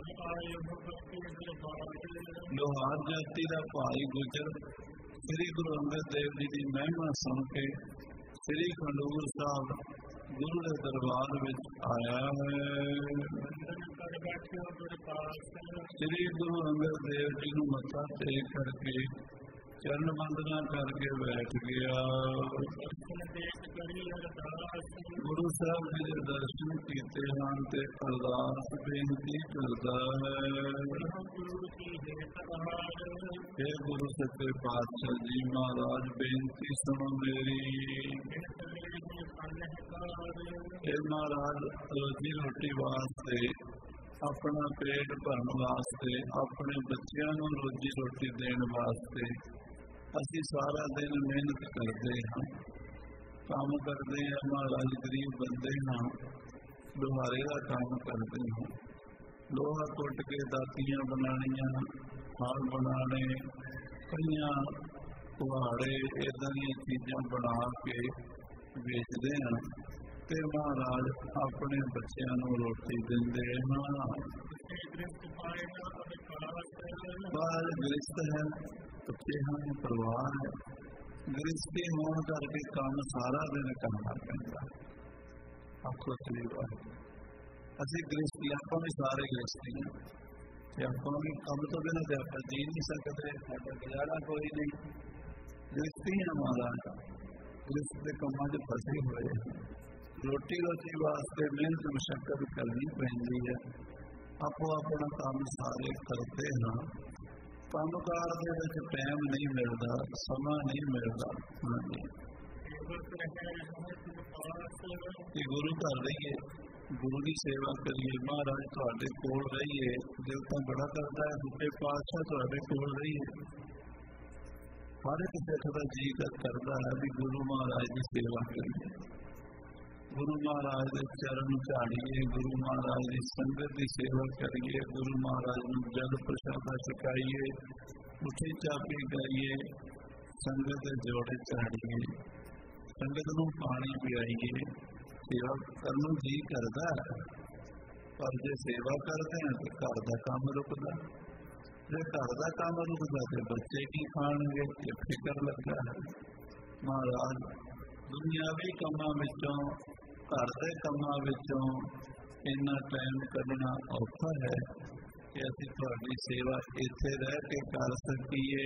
ਲੋਹਾਰ ਜਾਤੀ ਦਾ ਭਾਈ ਗੁਜਰ ਸ੍ਰੀ ਗੁਰੂ ਅੰਗਦ ਦੇਵ ਜੀ ਦੀ ਮਹਿਮਾ ਸੁਣ ਕੇ ਸ੍ਰੀ ਖੰਡੂਰ ਸਾਹਿਬ ਗੁਰੂ ਦੇ ਦਰਬਾਰ ਵਿੱਚ ਆਇਆ ਹੈ। ਸ੍ਰੀ ਗੁਰੂ ਅੰਗਦ ਦੇਵ ਜੀ ਨੂੰ ਮੱਥਾ ਟੇਕ ਕਰਕੇ ਚਰਨ ਵੰਦਨਾ ਕਰਕੇ ਬੈਠ ਗਿਆ। ਗੁਰੂ ਸਾਹਿਬ ਜੀ ਦੇ ਦਰਸ਼ਨ ਕੀਤੇ ਹਨ ਤੇ ਅਰਦਾਸ ਬੇਨਤੀ ਕਰਦਾ ਹੈ। हे ਗੁਰੂ ਸੱਚੇ ਪਾਤਸ਼ਾਹ ਜੀ ਮਹਾਰਾਜ, ਬੇਨਤੀ ਸੁਣੋ ਮੇਰੀ। हे ਮਹਾਰਾਜ, ਰੋਜੀ ਰੋਟੀ ਵਾਸਤੇ, ਆਪਣਾ ਪੇਟ ਭਰਨ ਵਾਸਤੇ, ਆਪਣੇ ਬੱਚਿਆਂ ਨੂੰ ਰੋਜੀ ਰੋਟੀ ਦੇਣ ਵਾਸਤੇ ਅਸੀਂ ਸਾਰਾ ਦਿਨ ਮਿਹਨਤ ਕਰਦੇ ਹਾਂ, ਕੰਮ ਕਰਦੇ ਹਾਂ। ਮਹਾਰਾਜ ਗਰੀਬ ਬੰਦੇ ਹਾਂ, ਲੋਹਾਰੇ ਦਾ ਕੰਮ ਕਰਦੇ ਹਾਂ। ਲੋਹਾ ਕੁੱਟ ਕੇ ਦਾਤੀਆਂ ਬਣਾਉਣੀਆਂ, ਹਲ ਬਣਾਉਣੇ, ਕਈਆਂ ਕੁਹਾੜੇ, ਇੱਦਾਂ ਦੀਆਂ ਚੀਜ਼ਾਂ ਬਣਾ ਕੇ ਵੇਚਦੇ ਹਾਂ ਤੇ ਮਹਾਰਾਜ ਆਪਣੇ ਬੱਚਿਆਂ ਨੂੰ ਰੋਟੀ ਦਿੰਦੇ ਹਾਂ। ਬਾਹਰ ਗ੍ਰਸਤ ਹੈ, ਬੱਚੇ ਹਨ, ਪਰਿਵਾਰ ਹੈ। ਗ੍ਰਸਤੀ ਹੋਣ ਕਰਕੇ ਕੰਮ ਸਾਰਾ ਦਿਨ ਕਰਨਾ ਪੈਂਦਾ। ਆਪੋ ਸ੍ਰੀ ਵਾਹਿਗੁਰੂ। ਅਸੀਂ ਗ੍ਰਸਤੀ, ਆਪਾਂ ਵੀ ਸਾਰੇ ਗ੍ਰਸਤੀ ਹਾਂ ਤੇ ਆਪਾਂ ਵੀ ਕੰਮ ਤੋਂ ਬਿਨਾਂ ਤੇ ਆਪਾਂ ਜੀ ਨਹੀਂ ਸਕਦੇ, ਸਾਡਾ ਗੁਜ਼ਾਰਾ ਕੋਈ ਨਹੀਂ। ਗ੍ਰਸਤੀ ਹਾਂ ਮਹਾਰਾਜ, ਗ੍ਰਸਤ ਦੇ ਕੰਮਾਂ 'ਚ ਫਸੇ ਹੋਏ। ਰੋਟੀ ਰੋਟੀ ਵਾਸਤੇ ਮਿਹਨਤ ਮੁਸ਼ੱਕਤ ਕਰਨੀ ਪੈਂਦੀ ਹੈ। ਆਪੋ ਆਪਣਾ ਕੰਮ ਸਾਰੇ ਕਰਦੇ ਹਾਂ। ਕੰਮਕਾਰ ਦੇ ਵਿੱਚ ਟਾਈਮ ਨਹੀਂ ਮਿਲਦਾ, ਸਮਾਂ ਨਹੀਂ ਮਿਲਦਾ। ਹਾਂਜੀ, ਕਿ ਗੁਰੂ ਘਰ ਰਹੀਏ, ਗੁਰੂ ਦੀ ਸੇਵਾ ਕਰੀਏ, ਮਹਾਰਾਜ ਤੁਹਾਡੇ ਕੋਲ ਰਹੀਏ। ਦਿਲ ਤਾਂ ਬੜਾ ਕਰਦਾ ਹੈ ਸੱਚੇ ਪਾਤਸ਼ਾਹ ਤੁਹਾਡੇ ਕੋਲ ਰਹੀਏ। ਹਰ ਇੱਕ ਸਿੱਖ ਦਾ ਜੀਅ ਕਰਦਾ ਹੈ ਵੀ ਗੁਰੂ ਮਹਾਰਾਜ ਦੀ ਸੇਵਾ ਕਰੀਏ, ਗੁਰੂ ਮਹਾਰਾਜ ਦੇ ਚਰਨ ਝਾੜੀਏ, ਗੁਰੂ ਮਹਾਰਾਜ ਦੀ ਸੰਗਤ ਦੀ ਸੇਵਾ ਕਰੀਏ, ਗੁਰੂ ਮਹਾਰਾਜ ਨੂੰ ਜਲ ਪ੍ਰਸ਼ਾਦਾ ਛਕਾਈਏ, ਉੱਠੀ ਚਾਪੀ ਗਾਈਏ, ਸੰਗਤ ਦੇ ਜੋੜੇ ਝਾੜੀਏ, ਸੰਗਤ ਨੂੰ ਪਾਣੀ ਪਿਆਈਏ। ਸੇਵਾ ਕਰਨ ਨੂੰ ਜੀ ਕਰਦਾ ਹੈ, ਪਰ ਜੇ ਸੇਵਾ ਕਰਦੇ ਹਾਂ ਤਾਂ ਘਰ ਦਾ ਕੰਮ ਰੁਕਦਾ। ਜੇ ਘਰ ਦਾ ਕੰਮ ਰੁਕਦਾ ਤੇ ਬੱਚੇ ਕੀ ਖਾਣਗੇ, ਇਹ ਫਿਕਰ ਲੱਗਾ ਹੈ। ਮਹਾਰਾਜ ਦੁਨਿਆਵੀ ਕੰਮਾਂ ਵਿੱਚੋਂ, ਘਰ ਦੇ ਕੰਮਾਂ ਵਿੱਚੋਂ ਇੰਨਾ ਟਾਈਮ ਕੱਢਣਾ ਔਖਾ ਹੈ ਕਿ ਅਸੀਂ ਤੁਹਾਡੀ ਸੇਵਾ ਇੱਥੇ ਰਹਿ ਕੇ ਕਰ ਸਕੀਏ।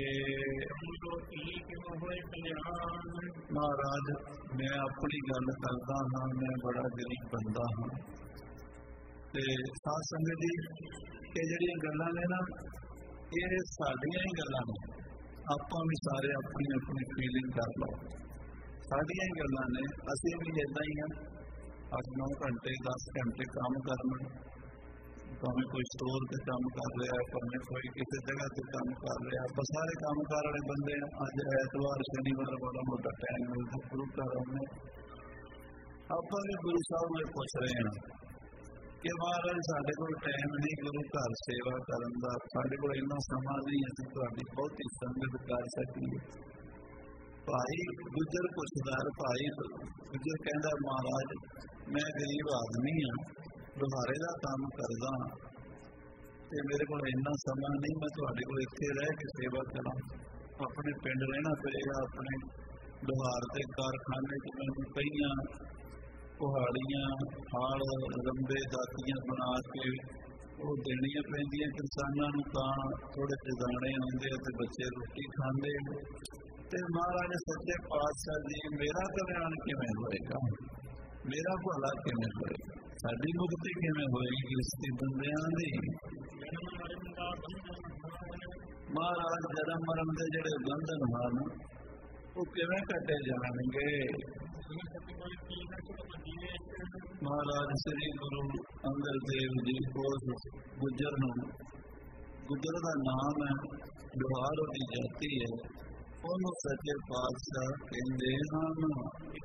ਮਹਾਰਾਜ, ਮੈਂ ਆਪਣੀ ਗੱਲ ਕਰਦਾ ਹਾਂ, ਮੈਂ ਬੜਾ ਗਰੀਬ ਬੰਦਾ ਹਾਂ ਤੇ ਸਾਧ ਸੰਗਤ ਜੀ, ਇਹ ਜਿਹੜੀਆਂ ਗੱਲਾਂ ਨੇ ਨਾ, ਇਹ ਸਾਡੀਆਂ ਹੀ ਗੱਲਾਂ ਨੇ। ਆਪਾਂ ਵੀ ਸਾਰੇ ਆਪਣੀ ਆਪਣੀ ਫੀਲਿੰਗ ਕਰ ਲਓ, ਸਾਡੀਆਂ ਹੀ ਗੱਲਾਂ ਨੇ। ਅਸੀਂ ਵੀ ਇੱਦਾਂ ਹੀ ਹਾਂ, ਅੱਠ ਨੌ ਘੰਟੇ ਦਸ ਘੰਟੇ ਕੰਮ ਕਰਨਾ, ਭਾਵੇਂ ਕੋਈ ਸਟੋਰ 'ਤੇ ਕੰਮ ਕਰ ਰਿਹਾ, ਭਾਵੇਂ ਕੋਈ ਕਿਸੇ ਜਗ੍ਹਾ 'ਤੇ ਕੰਮ ਕਰ ਰਿਹਾ। ਆਪਾਂ ਸਾਰੇ ਕੰਮ ਕਾਰ ਵਾਲੇ ਬੰਦੇ ਹਾਂ। ਅੱਜ ਐਤਵਾਰ ਸ਼ਨੀਵਾਰ ਬੜਾ ਮੋਟਾ ਟਾਈਮ ਮਿਲਦਾ ਗੁਰੂ ਘਰ ਆਉਂਦੇ। ਆਪਾਂ ਵੀ ਗੁਰੂ ਸਾਹਿਬ ਨੂੰ ਪੁੱਛ ਰਹੇ ਹਾਂ ਕਿ ਮਹਾਰਾਜ ਸਾਡੇ ਕੋਲ ਟਾਈਮ ਨਹੀਂ ਗੁਰੂ ਘਰ ਸੇਵਾ ਕਰਨ ਦਾ, ਸਾਡੇ ਕੋਲ ਇੰਨਾ ਸਮਾਂ ਨਹੀਂ ਅਸੀਂ ਤੁਹਾਡੀ ਬਹੁਤੀ ਸੰਗਤ ਕਰ ਸਕੀਏ। ਭਾਈ ਗੁਜਰ ਪੁੱਛਦਾ, ਭਾਈ ਗੁਜਰ ਕਹਿੰਦਾ ਮਹਾਰਾਜ ਮੈਂ ਗਰੀਬ ਆਦਮੀ ਹਾਂ, ਲੋਹਾਰੇ ਦਾ ਕੰਮ ਕਰਦਾ, ਤੇ ਮੇਰੇ ਕੋਲ ਇੰਨਾ ਸਮਾਂ नहीं, मैं तुहाडे कोल इत्थे रह के सेवा करा। अपने पिंड रहना पएगा, अपने लोहार के कारखाने च मैनूं कईयां कुहाड़ियां हाल लंबे दातियां बना के वो देनियां पैंदियां किसानां नूं, तां थोड़े जे दाणे आउंदे ते बच्चे रोटी खांदे। ते महाराज सच्चे पातशाह जी, मेरा कल्याण किवें होएगा, मेरा भला किवें होएगा, साडी मुक्ति किवें होएगी इस बंदियां दी। महाराज जन्म मरण के जिहड़े बंधन हैं वो किवें कटे जाणगे। महाराज श्री गुरु अंगद देव जी उस गुजर नूं, गुजर का नाम है, लोहार की जाति है, उन्होंने सच्चे पातशाह कहते हैं।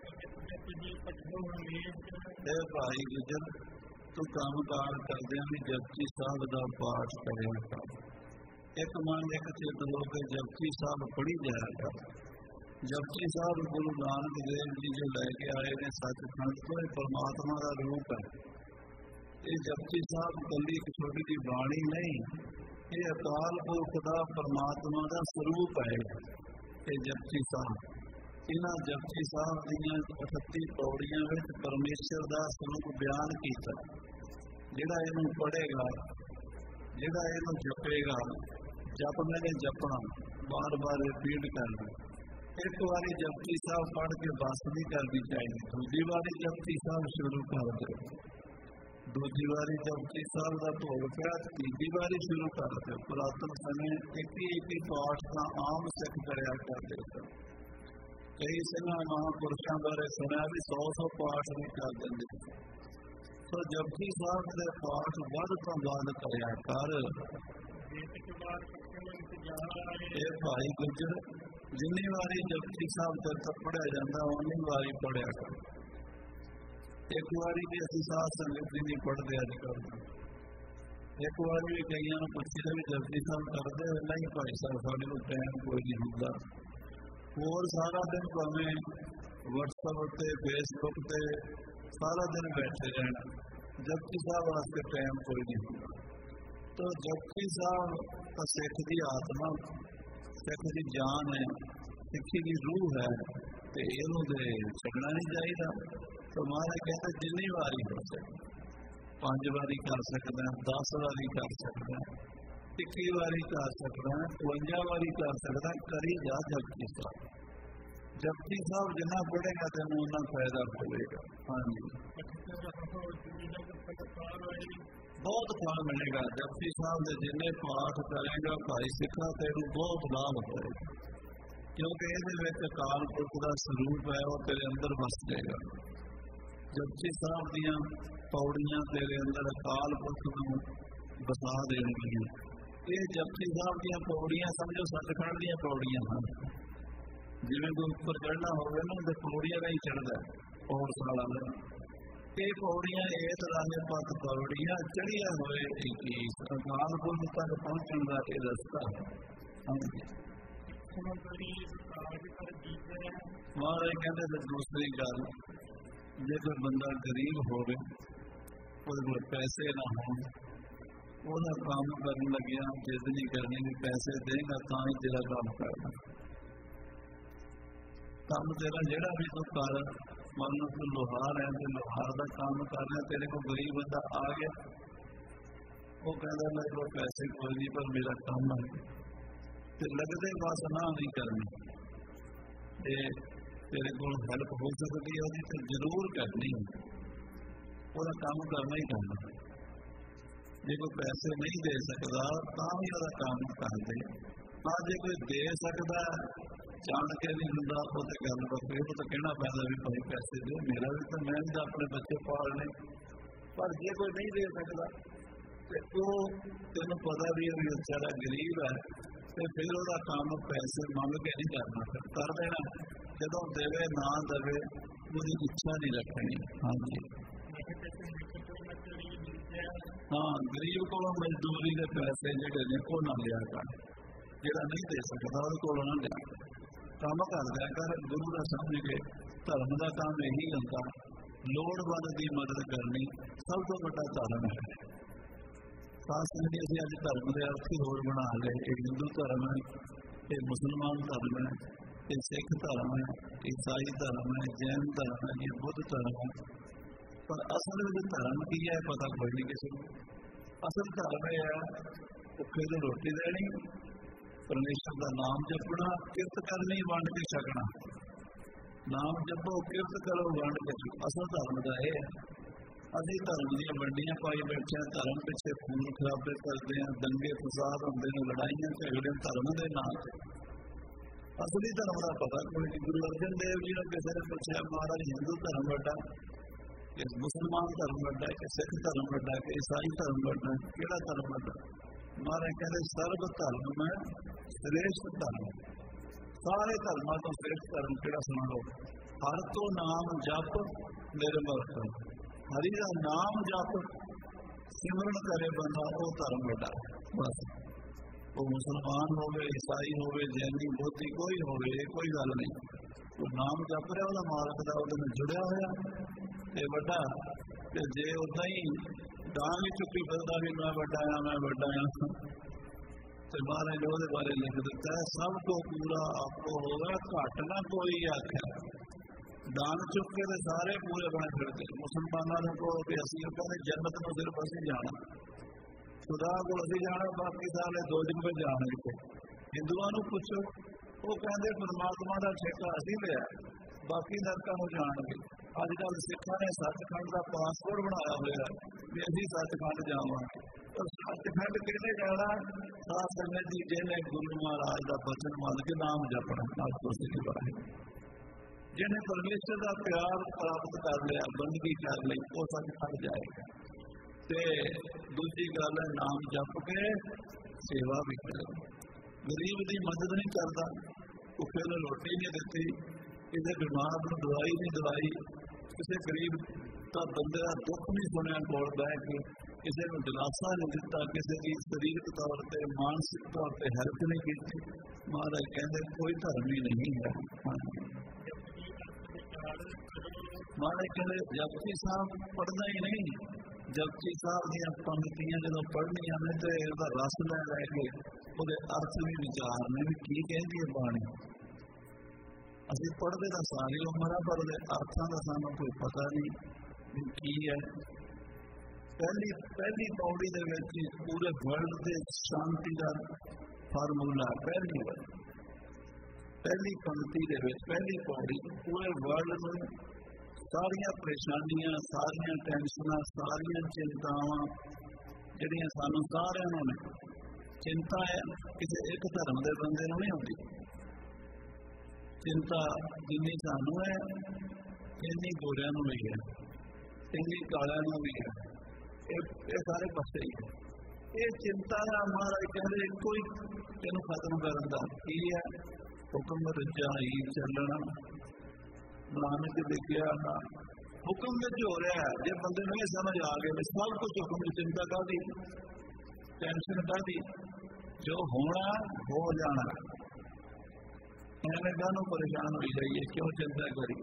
ए भाई गुजर, तू काम कार करदे भी जपजी साहब का पाठ करिया कर, एक मन एक चित होकर जपजी साहब पढ़ी जाया कर। जपजी साहब गुरु नानक देव जी जो लैके आए ने सचखंड तो ये परमात्मा का रूप है। ये जपजी साहब कली एक छोटी जी बाणी नहीं, ये अकाल पुरख का परमात्मा का स्वरूप है। ये जपजी साहब, इन्हां जपजी साहब दीयां अठत्ती पौड़ियां विच परमेश्वर का स्वरूप बयान किया। जिहड़ा इहनूं पढ़ेगा, जिहड़ा इहनूं जपेगा, जप मैंने जपना, बार बार रिपीट करना। एक बारी जपजी साहब पढ़ के बस नहीं करनी चाहिए, दूजी बारी जपजी साहब शुरू कर दो, दूजी बारी जपजी साहब का भोग पिया, तीजी बारी शुरू कर दो। पुरातन समय एक ही एक ही पाठ का आम सिख करया करते थे। कई सिंह महापुरुषों बारे सुनिया भी सौ सौ पाठ भी कर देंगे। तो जपजी साहब के पाठ वध तो वध करया कर। ये भाई गुजर, जिन्नी बारी जपजी साहब तक पढ़िया जाता उन्नी बारी पढ़िया कर। एक बारी भी असं साध संगत जी नहीं पढ़ते अजकल, एक बार भी कई पूछी भी जपजी साहब करते नहीं भाई साहब साढ़े को टाइम कोई नहीं होता। और सारा दिन भावें व्हाट्सएप उत्ते फेसबुक से सारा दिन बैठे रहना, जपजी साहब वास्ते टाइम कोई नहीं होता। तो जपजी साहब सिख की आत्मा, सिख की जान है, सिखी की रूह है, तो इनू तो छड्डना नहीं चाहिए। तो महाराज कहते जिन्नी वारी हो सके, पांच वारी कर सकता है, दस वारी कर सकता है, इक्की वारी कर सकता है, बवंजा वारी कर सकता है, करी जा जपजी साहब। जपजी साहब जिन्ना पढ़ेगा तेन उन्ना फायदा होगा। हाँ जी, बहुत फल मिलेगा। जपजी साहब के जिन्ने पाठ करेगा भाई सिखा तेरू बहुत लाभ होएगा, क्योंकि ये अकाल पुरख का स्वरूप है, वो तेरे अंदर बस जाएगा। जपजी साहब दियां पौड़ियां तेरे अंदर अकाल पुरख नूं बसा देणगियां। ये जपजी साहब दियां पौड़ियां समझो सचखंड दियां पौड़ियां हैं। जिवें कोई उपर चढ़ना होवे ना तो पौड़ियां नहीं चढ़दा, पौड़ साला ये पौड़ियां इस राहे पत पौड़ियां चढ़िया होए इक्कीस अकाल पुरख तक पहुंचण का ये रस्ता है। महाराज कहते थे दूसरी गल, जे कोई बंदा गरीब होवे, उसदे कोल पैसे ना हो, ਉਹਦਾ काम करन लग्या जिद नहीं करनी भी पैसे देगा तां ही तेरा काम करना। काम तेरा जेड़ा भी तू कर, मान लो तू लोहार है तो लोहार का काम कर रहा, तेरे को गरीब बंदा आ गया, वो कहता मेरे को पैसे कोई नहीं पर मेरा काम है, तो लगते बस ना नहीं करनी। ते तेरे को हेल्प हो सकती है उसकी तो जरूर करनी, वो काम करना ही करना। जे कोई पैसे नहीं दे सकता तो भी वह काम कर दे, हाँ जे कोई दे सकता जान के नहीं होंगे वो तो गल बखरी, वो तो कहना पैदा भी भाई पैसे दे, मेरा भी तो मैं भी अपने बच्चे पालने। पर जे कोई नहीं दे सकता तो तेन पता भी है बेचारा गरीब है, तो फिर वह काम पैसे मंग के नहीं करना, फिर कर देना। जो देवे ना देवे उसकी इच्छा नहीं रखनी। हाँ जी, हाँ गरीब को मजदूरी के पैसे जोड़े ने वो ना लिया कर, जोड़ा नहीं दे सकता वो को ना लिया, काम कर लिया कर। गुरु का समझ के धर्म का काम यही होता, लोड़वंद की मदद करनी सब तो बड़ा धर्म है। खास करके ਅਸੀਂ ਅੱਜ ਧਰਮ ਦੇ ਅਰਥ ਹੀ ਹੋਰ ਬਣਾ ਲਏ। ਇਹ ਹਿੰਦੂ ਧਰਮ ਹੈ, ਇਹ ਮੁਸਲਮਾਨ ਧਰਮ ਹੈ, ਇਹ ਸਿੱਖ ਧਰਮ ਹੈ, ਈਸਾਈ ਧਰਮ ਹੈ, ਜੈਨ ਧਰਮ ਹੈ, ਇਹ ਬੁੱਧ ਧਰਮ ਹੈ। ਪਰ ਅਸਲ ਵਿੱਚ ਧਰਮ ਕੀ ਹੈ ਪਤਾ ਕੋਈ ਨਹੀਂ ਕਿਸੇ ਨੂੰ। ਅਸਲ ਧਰਮ ਇਹ ਹੈ ਭੁੱਖੇ ਨੂੰ ਰੋਟੀ ਦੇਣੀ, ਪਰਮੇਸ਼ਰ ਦਾ ਨਾਮ ਜਪਣਾ, ਕਿਰਤ ਕਰਨੀ, ਵੰਡ ਕੇ ਛਕਣਾ। ਨਾਮ ਜਪੋ, ਕਿਰਤ ਕਰੋ, ਵੰਡ ਕੇ ਛਕੋ। ਅਸਲ ਧਰਮ ਦਾ ਇਹ ਹੈ। ਅਸੀਂ ਧਰਮ ਦੀਆਂ ਵੰਡੀਆਂ ਪਾਈ ਬੈਠੇ ਹਾਂ, ਧਰਮ ਪਿੱਛੇ ਖੂਨ ਖਰਾਬੇ ਕਰਦੇ ਹਾਂ, ਦੰਗੇ ਫਸਾਦ ਹੁੰਦੇ ਨੇ, ਲੜਾਈਆਂ ਝਗੜੇ ਧਰਮ ਦੇ ਨਾਂ ਤੇ। ਅਸਲੀ ਧਰਮ ਦਾ ਪਤਾ ਕੋਈ ਨਹੀਂ। ਗੁਰੂ ਅਰਜਨ ਦੇਵ ਜੀ ਨੂੰ ਕਿਸੇ ਨੇ ਪੁੱਛਿਆ, ਮਹਾਰਾਜ ਹਿੰਦੂ ਧਰਮ ਵੱਡਾ ਕਿ ਮੁਸਲਮਾਨ ਧਰਮ ਵੱਡਾ ਕਿ ਸਿੱਖ ਧਰਮ ਵੱਡਾ ਕਿ ਈਸਾਈ ਧਰਮ ਵੱਡਾ, ਕਿਹੜਾ ਧਰਮ ਵੱਡਾ? ਮਹਾਰਾਜ ਕਹਿੰਦੇ ਸਰਬ ਧਰਮ ਮੈਂ ਸ੍ਰੇਸ਼ਟ ਧਰਮ। ਸਾਰੇ ਧਰਮਾਂ ਤੋਂ ਸ੍ਰੇਸ਼ਟ ਧਰਮ ਕਿਹੜਾ ਸੁਣ ਲਓ? ਹਰ ਤੋਂ ਨਾਮ ਜਪ ਨਿਰਮਲ ਕਰੋ। ਹਰੀ ਦਾ ਨਾਮ ਜਪ ਸਿਮਰਨ ਕਰੇ ਬੰਦਾ, ਉਹ ਧਰਮ ਵੱਡਾ। ਬਸ ਉਹ ਮੁਸਲਮਾਨ ਹੋਵੇ, ਈਸਾਈ ਹੋਵੇ, ਜੈਨੀ, ਬੋਧੀ ਕੋਈ ਹੋਵੇ, ਇਹ ਕੋਈ ਗੱਲ ਨਹੀਂ। ਉਹ ਨਾਮ ਜਪ ਰਿਹਾ, ਉਹਦਾ ਮਾਲਕ ਦਾ ਉਹਦੇ ਨਾਲ ਜੁੜਿਆ ਹੋਇਆ ਇਹ ਵੱਡਾ। ਤੇ ਜੇ ਉਦਾਂ ਹੀ ਡਾਂਗ ਚੁੱਕੀ ਫਿਰਦਾ ਵੀ ਮੈਂ ਵੱਡਾ ਆ, ਮੈਂ ਵੱਡਾ ਆ, ਤੇ ਮਹਾਰਾਜ ਨੇ ਉਹਦੇ ਬਾਰੇ ਲਿਖ ਦਿੱਤਾ ਹੈ, ਸਭ ਤੋਂ ਪੂਰਾ ਆਪੋ ਹੋਗਾ, ਘੱਟ ਨਾ ਕੋਈ ਆਖਿਆ। ਡਾਂਗ ਚੁੱਕ ਕੇ ਤੇ ਸਾਰੇ ਪੂਰੇ ਬਣੇ ਫਿਰਦੇ। ਮੁਸਲਮਾਨਾਂ ਨੂੰ ਕਹੋ ਕਿ ਅਸੀਂ ਕਹਿੰਦੇ ਜੰਨਤ ਨੂੰ ਸਿਰਫ ਅਸੀਂ ਜਾਣਾ, ਖੁਦਾ ਕੋਲ ਅਸੀਂ ਜਾਣਾ, ਬਾਕੀ ਸਾਰੇ ਦੋ ਜਗ ਵਿੱਚ ਜਾਣਗੇ। ਹਿੰਦੂਆਂ ਨੂੰ ਪੁੱਛੋ, ਉਹ ਕਹਿੰਦੇ ਪਰਮਾਤਮਾ ਦਾ ਠੇਕਾ ਅਸੀਂ ਲਿਆ, ਬਾਕੀ ਨਰਕਾਂ ਨੂੰ ਜਾਣਗੇ। ਅੱਜ ਕੱਲ੍ਹ ਸਿੱਖਾਂ ਨੇ ਸੱਚਖੰਡ ਦਾ ਪਾਸਪੋਰਟ ਬਣਾਇਆ ਹੋਇਆ ਵੀ ਅਸੀਂ ਸੱਚਖੰਡ ਜਾਵਾਂਗੇ। ਪਰ ਸੱਚਖੰਡ ਕਿਹਨੇ ਜਾਣਾ? ਸਾਧ ਸੰਗਤ ਜੀ ਜਿਹਨੇ ਗੁਰੂ ਮਹਾਰਾਜ ਦਾ ਬਚਨ ਮੰਨ ਕੇ ਨਾਮ ਜਪਣਾ, ਨਾਲ ਤੁਸੀਂ ਕੀ ਬਾਰੇ ਜਿਹਨੇ ਪਰਮੇਸ਼ਰ ਦਾ ਪਿਆਰ ਪ੍ਰਾਪਤ ਕਰ ਲਿਆ, ਬੰਦਗੀ ਕਰ ਲਈ, ਉਹ ਸੱਚਖੰਡ ਜਾਏਗਾ। ਤੇ ਦੂਜੀ ਗੱਲ ਹੈ, ਨਾਮ ਜਪ ਕੇ ਸੇਵਾ ਵੀ ਕਰੋ। ਗਰੀਬ ਦੀ ਮਦਦ ਨਹੀਂ ਕਰਦਾ, ਭੁੱਖੇ ਨੂੰ ਰੋਟੀ ਨਹੀਂ ਦਿੱਤੀ, ਕਿਸੇ ਬਿਮਾਰ ਨੂੰ ਦਵਾਈ ਨਹੀਂ ਦਵਾਈ, ਕਿਸੇ ਗਰੀਬ ਦਾ ਬੰਦੇ ਦਾ ਦੁੱਖ ਨਹੀਂ ਸੁਣਿਆ ਕੋਲ ਬਹਿ ਕੇ, ਕਿਸੇ ਨੂੰ ਦਿਲਾਸਾ ਨਹੀਂ ਦਿੱਤਾ, ਕਿਸੇ ਦੀ ਸਰੀਰਕ ਤੌਰ ਤੇ ਮਾਨਸਿਕ ਤੌਰ ਤੇ ਹੈਲਪ ਨਹੀਂ ਕੀਤੀ। ਮਹਾਰਾਜ ਕਹਿੰਦੇ ਕੋਈ ਧਰਮ ਹੀ ਨਹੀਂ ਹੈ। ਮਹਾਰਾਜ ਕਹਿੰਦੇ ਜਪਜੀ ਸਾਹਿਬ ਪੜ੍ਹਨਾ ਹੀ ਨਹੀਂ, ਜਪਜੀ ਸਾਹਿਬ ਦੀਆਂ ਪੰਕਤੀਆਂ ਜਦੋਂ ਪੜ੍ਹਨੀਆਂ ਨੇ ਤੇ ਉਹਦਾ ਰਸ ਲੈ ਲੈ ਕੇ ਉਹਦੇ ਅਰਥ ਵੀ ਵਿਚਾਰਨੇ ਵੀ ਕੀ ਕਹਿੰਦੀ ਹੈ ਬਾਣੀ। ਅਸੀਂ ਪੜ੍ਹਦੇ ਤਾਂ ਸਾਰੀ ਉਮਰ ਆ, ਪਰ ਉਹਦੇ ਅਰਥਾਂ ਦਾ ਸਾਨੂੰ ਕੋਈ ਪਤਾ ਨਹੀਂ ਵੀ ਕੀ ਹੈ। ਪਹਿਲੀ ਪਹਿਲੀ ਪੌੜੀ ਦੇ ਵਿੱਚ ਪੂਰੇ ਵਰਲਡ ਦੇ ਸ਼ਾਂਤੀ ਦਾ ਫਾਰਮੂਲਾ, ਪਹਿਲੀ ਵਾਰ ਪਹਿਲੀ ਪੰਕਤੀ ਦੇ ਵਿੱਚ ਪਹਿਲੀ ਪੌੜੀ ਪੂਰੇ ਵਰਲਡ ਨੂੰ ਸਾਰੀਆਂ ਪਰੇਸ਼ਾਨੀਆਂ, ਸਾਰੀਆਂ ਟੈਨਸ਼ਨਾਂ, ਸਾਰੀਆਂ ਚਿੰਤਾਵਾਂ ਜਿਹੜੀਆਂ ਸਾਨੂੰ ਸਾਰਿਆਂ ਨੂੰ ਨੇ, ਚਿੰਤਾ ਹੈ ਕਿਸੇ ਇੱਕ ਧਰਮ ਦੇ ਬੰਦੇ ਨੂੰ ਨਹੀਂ ਹੁੰਦੀ। ਚਿੰਤਾ ਜਿੰਨੀ ਸਾਨੂੰ ਹੈ ਇੰਨੀ ਗੋਰਿਆਂ ਨੂੰ ਵੀ ਹੈ, ਇੰਨੀ ਕਾਲਿਆਂ ਨੂੰ ਵੀ ਹੈ, ਇਹ ਇਹ ਸਾਰੇ ਪਾਸੇ ਹੀ ਹੈ। ਇਹ ਚਿੰਤਾ ਦਾ ਮਹਾਰਾਜ ਕਹਿੰਦੇ ਇੱਕੋ ਹੀ ਇਹਨੂੰ ਖਤਮ ਕਰਨ ਦਾ ਕੀ ਹੈ? ਹੁਕਮ ਰਜਾਈ ਚੱਲਣਾ। ਨਾਨਕ ਲਿਖਿਆ ਨਾ ਹੁਕਮ ਵਿੱਚ ਹੋ ਰਿਹਾ ਹੈ। ਜੇ ਬੰਦੇ ਨੂੰ ਇਹ ਸਮਝ ਆ ਗਏ ਵੀ ਸਭ ਕੁਝ ਹੁਕਮ ਦੀ, ਚਿੰਤਾ ਕਾਹਦੀ, ਟੈਨਸ਼ਨ ਕਾਹਦੀ, ਜੋ ਹੋਣਾ ਹੋ ਜਾਣਾ, ਐਵੇਂ ਕਾਹਨੂੰ ਪਰੇਸ਼ਾਨ ਹੋਈ ਜਾਈਏ, ਕਿਉਂ ਚਿੰਤਾ ਕਰੀ?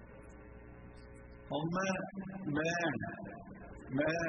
ਹੁਣ ਮੈਂ ਮੈਂ ਮੈਂ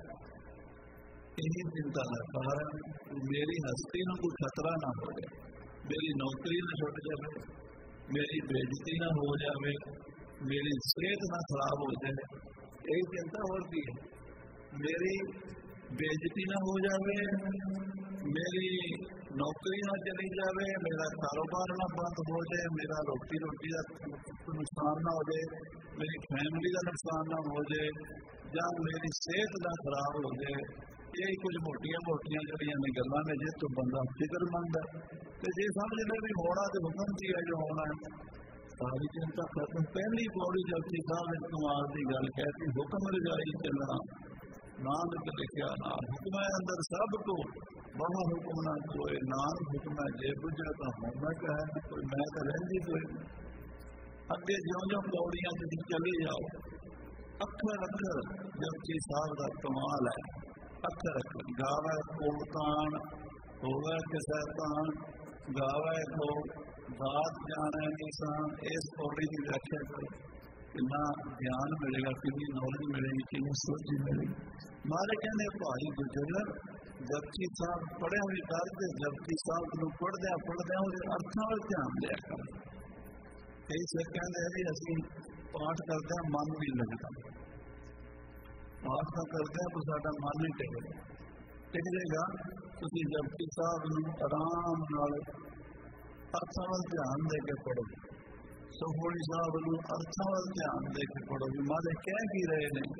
ਇਹੀ ਚਿੰਤਾ ਦਾ ਕਾਰਨ ਮੇਰੀ ਹਸਤੀ ਨੂੰ ਕੋਈ ਖਤਰਾ ਨਾ ਹੋ ਜਾਏ, ਮੇਰੀ ਨੌਕਰੀ ਨਾ ਛੁੱਟ ਜਾਵੇ, ਮੇਰੀ ਬੇਇੱਜ਼ਤੀ ਨਾ ਹੋ ਜਾਵੇ, ਮੇਰੀ ਸਿਹਤ ਨਾ ਖਰਾਬ ਹੋ ਜਾਏ। ਇਹ ਚਿੰਤਾ ਹੋਰ ਕੀ ਹੈ? ਮੇਰੀ ਬੇਇੱਜ਼ਤੀ ਨਾ ਹੋ ਜਾਵੇ, ਮੇਰੀ ਨੌਕਰੀ ਨਾ ਚਲੀ ਜਾਵੇ, ਮੇਰਾ ਕਾਰੋਬਾਰ ਨਾ ਬੰਦ ਹੋ ਜਾਏ, ਮੇਰਾ ਰੋਟੀ ਰੋਟੀ ਦਾ ਨੁਕਸਾਨ ਨਾ ਹੋ ਜਾਏ, ਮੇਰੀ ਫੈਮਿਲੀ ਦਾ ਨੁਕਸਾਨ ਨਾ ਹੋ ਜਾਏ, ਜਾਂ ਮੇਰੀ ਸਿਹਤ ਨਾ ਖਰਾਬ ਹੋ ਜਾਏ। ਇਹ ਕੁਝ ਮੋਟੀਆਂ ਮੋਟੀਆਂ ਜਿਹੜੀਆਂ ਨੇ ਗੱਲਾਂ ਨੇ, ਜਿਸ ਤੋਂ ਬੰਦਾ ਫਿਕਰਮੰਦ ਹੈ। ਤੇ ਜੇ ਸਮਝ ਲੈ ਵੀ ਹੋਣਾ ਤੇ ਹੁਕਮ ਕੀ ਹੈ, ਜੋ ਹੋਣਾ ਹੈ, ਸਾਰੀ ਚਿੰਤਾ ਖਤਮ। ਪਹਿਲੀ ਪੌੜੀ ਜਪਜੀ ਸਾਹਿਬ ਨੇ ਕਮਾਲ ਦੀ ਗੱਲ ਕਹਿਤੀ, ਹੁਕਮ ਰਜਾਈ ਚੱਲਣਾ। ਨਾਨਕ ਲਿਖਿਆ ਨਾਲ ਹੁਕਮ ਹੈ ਅੰਦਰ ਸਭ ਕੋ, ਬਾਹਰ ਹੁਕਮ ਨਾ ਕੋਏ। ਨਾਨਕ ਹੁਕਮ ਹੈ ਜੇ ਬੁਝੇ ਤਾਂ ਹੋਣਾ ਕਹੇ, ਕੋਈ ਮੈਂ ਤਾਂ ਰਹਿੰਦੀ ਕੋਈ। ਅੱਗੇ ਜਿਉਂ ਜਿਉਂ ਪੌੜੀਆਂ ਤੁਸੀਂ ਚਲੇ ਜਾਓ, ਅੱਖਰ ਅੱਖਰ ਜਪਜੀ ਸਾਹਿਬ ਦਾ ਕਮਾਲ ਹੈ। ਅੱਖਰ ਅੱਖਰ ਗਾਵੇ ਕੋਤਾਨ ਹੋਵੇ ਕਿਸੇ ਤਾਨ, ਗਾਵੇ ਕੋ ਦਾਤ ਜਾਣੇ ਨਿਸ਼ਾਨ। ਇਸ ਪੌੜੀ ਦੀ ਵਿਆਖਿਆ ਕਰੋ, ਕਿੰਨਾ ਗਿਆਨ ਮਿਲੇਗਾ, ਕਿੰਨੀ ਨੌਲੇਜ ਮਿਲੇਗੀ, ਕਿੰਨੀ ਸੋਝੀ ਮਿਲੇਗੀ। ਮਾਰੇ ਕਹਿੰਦੇ ਭਾਈ ਗੁਜਰ जपजी साहब पढ़िया भी करते, जपजी साहब को पढ़द्या पढ़द्या उसके अर्थों वाल ध्यान दिया कर। कई सिख कहते हैं भी असीं पाठ करते हैं मन नहीं लगता, पाठ तो करते हैं तो साडा मन नहीं टिकदा, टिक जाएगा। तुसीं जपजी साहब नूं आराम नाल अर्थों वाल ध्यान दे के पढ़ो, सुखमनी साहब नूं अर्थों वाल ध्यान दे के पढ़ो भी महाराज कह की रहे ने।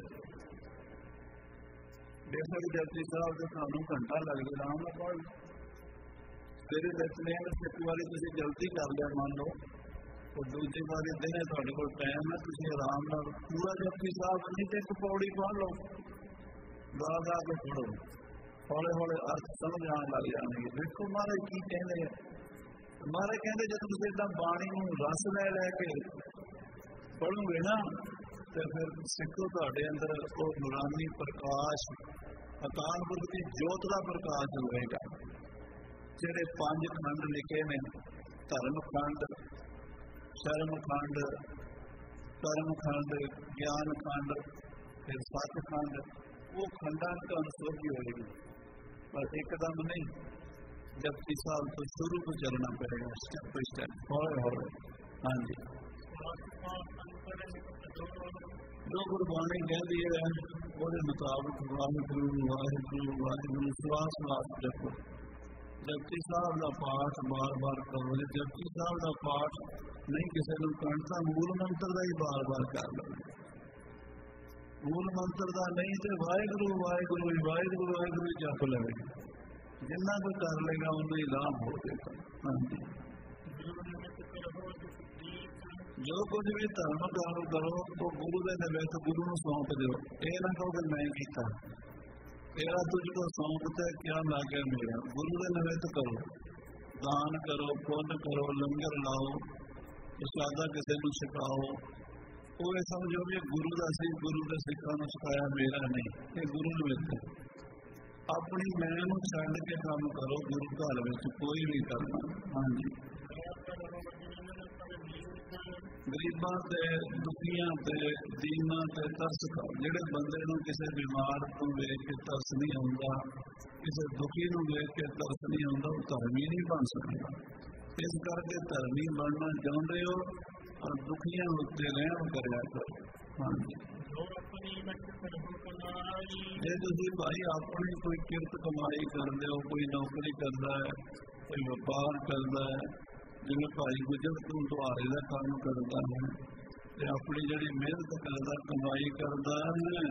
बेशक जपजी साहब से थानू घंटा लग जाए आराम नाल पढ़, तेरे दसने एक बारी तुसीं जल्दी कर लिया मान लो, तो दूसरी बारी दिन तुहाडे कोल टाइम है, तुसीं आराम नाल पूरा जपजी साहब नहीं तो एक पौड़ी पढ़ लो, गा गा के पढ़ो, हौले हौले अर्थ समझ आने लग जाएंगे। देखो महाराज की कहते हैं, महाराज कहते जब तुसीं इदां बाणी नूं रस लै लैके पढ़ोगे ना तो फिर सिखो तुहाडे अंदर वो नूरानी प्रकाश अकाल पुरख की जोत का प्रकाश होएगा। जिहड़े पंज खंड लिखे ने, धर्म खंड, शर्म खंड, कर्म खंड, ज्ञान खंड, फिर सच खंड, वो खंडा तो अनसोखी होएगी, पर एकदम नहीं। जपजी साहब तो शुरू को चलना पड़ेगा, स्टेप बाई स्टेप, हौले हौले। हाँ जी, जो गुरबाणी कहती है वो मुताबिक वाहिगुरू वाहिगुरू वाहिगुरू श्वास श्वास जपो। जपजी साहब का पाठ बार बार करो, जपजी साहब का पाठ नहीं किसी को करना, मूल मंत्र का ही बार बार कर लो, मूल मंत्र का नहीं तो वाहिगुरू वाहिगुरू वाहिगुरू वाहिगुरू जप लेगा, जिन्ना कोई कर लेगा उन्हें ही लाभ हो जाएगा। हाँ जी, जो कुछ भी धर्म काम करो तो गुरु के निमित्त गुरु को सौंप दो, ये ना कहो कि मैं किया, तेरा तुझको सौंपते क्या लागे मेरा। गुरु के निमित्त करो, दान करो, पुण्य करो, लंगर लाओ, प्रसादा किसी को सिखाओ, वो ये समझो भी गुरु का सी, गुरु के सिखा सिखाया मेरा नहीं, ये गुरु निमित्त है। अपनी मैं नूं छड्ड के काम करो, गुरु घर में कोई नहीं करना। हाँ जी, गरीबां ते दुखियां ते दीनां ते तरस खाओ। जिहड़े बंदे नूं किसी बीमार को वेख के तरस नहीं आउंदा, किसी दुखी नूं वेख के तरस नहीं आउंदा, वो धर्मी नहीं बन सकदा। इस करके धर्मी बनना चाहुंदे हो और दुखियां उत्ते रहम करिया करो। हाँ जी, जे तुसीं भाई अपनी कोई किरत कमाई करदे हो, कोई नौकरी करदा है, कोई व्यापार करदा है, जिवें भाई गुजर तूं दुआरे का काम करता है, ते अपनी जिहड़ी मेहनत करदा कमाई करदा है,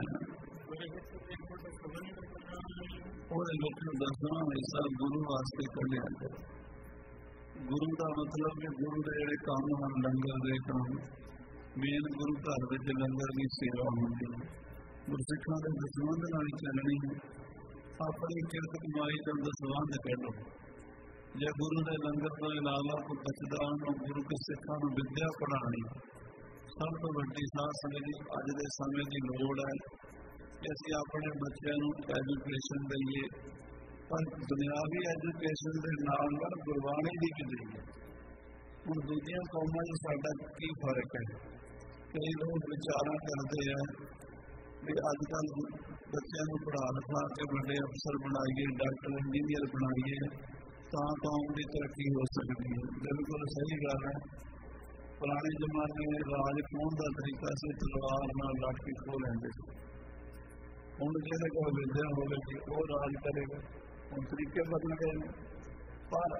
ਉਹਦੇ ਲੋਕਾਂ दसवां हिस्सा गुरु वास्ते कढ़िया करो। गुरु का मतलब कि गुरु के जिहड़े काम हैं, लंगर के काम, मेन गुरु घर विच लंगर की सेवा होंदी है, गुरसिखां दे दसवंध नाल चलनी है। अपनी किरत कमाई तो दसवंध कढ़ो। जे गुरु के लंगर तो इलावा कोई बचदा, गुरु के सिखां नूं विद्या पढ़ानी सब तो वड्डी साध संगत जी अज दे समय की लोड़ है कि असीं अपने बच्चों नूं एजुकेशन दईए, पर दुनियावी एजुकेशन के नाल नाल गुरबाणी दी भी दईए। हुण दूजियां कौमां च साडा की फर्क है? कई लोग विचारा करते हैं भी अजकल बच्चों को पढ़ा लिखा के बड़े अफसर बनाइए, डॉक्टर इंजीनियर बनाइए, तो कौम की तरक्की हो सकती है। बिल्कुल सही गल है। पुराने जमाने में राज पाउण का तरीका से तलवार नाल लाठी खो लैंदे सी, हुण जिहदे कोल विद्या होवेगी वो राज करेगा। हुण तरीके बदल गए हैं। पर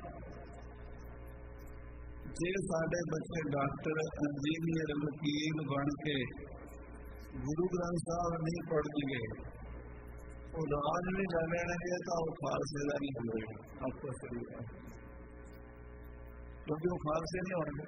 जे साडे बच्चे डॉक्टर इंजीनियर वकील बन के गुरु ग्रंथ साहब नहीं पढ़ेंगे, वो राज भी ले लेंगे तो वो खालसे का नहीं होगा। आपको सही है, क्योंकि वो खालसे नहीं होंगे।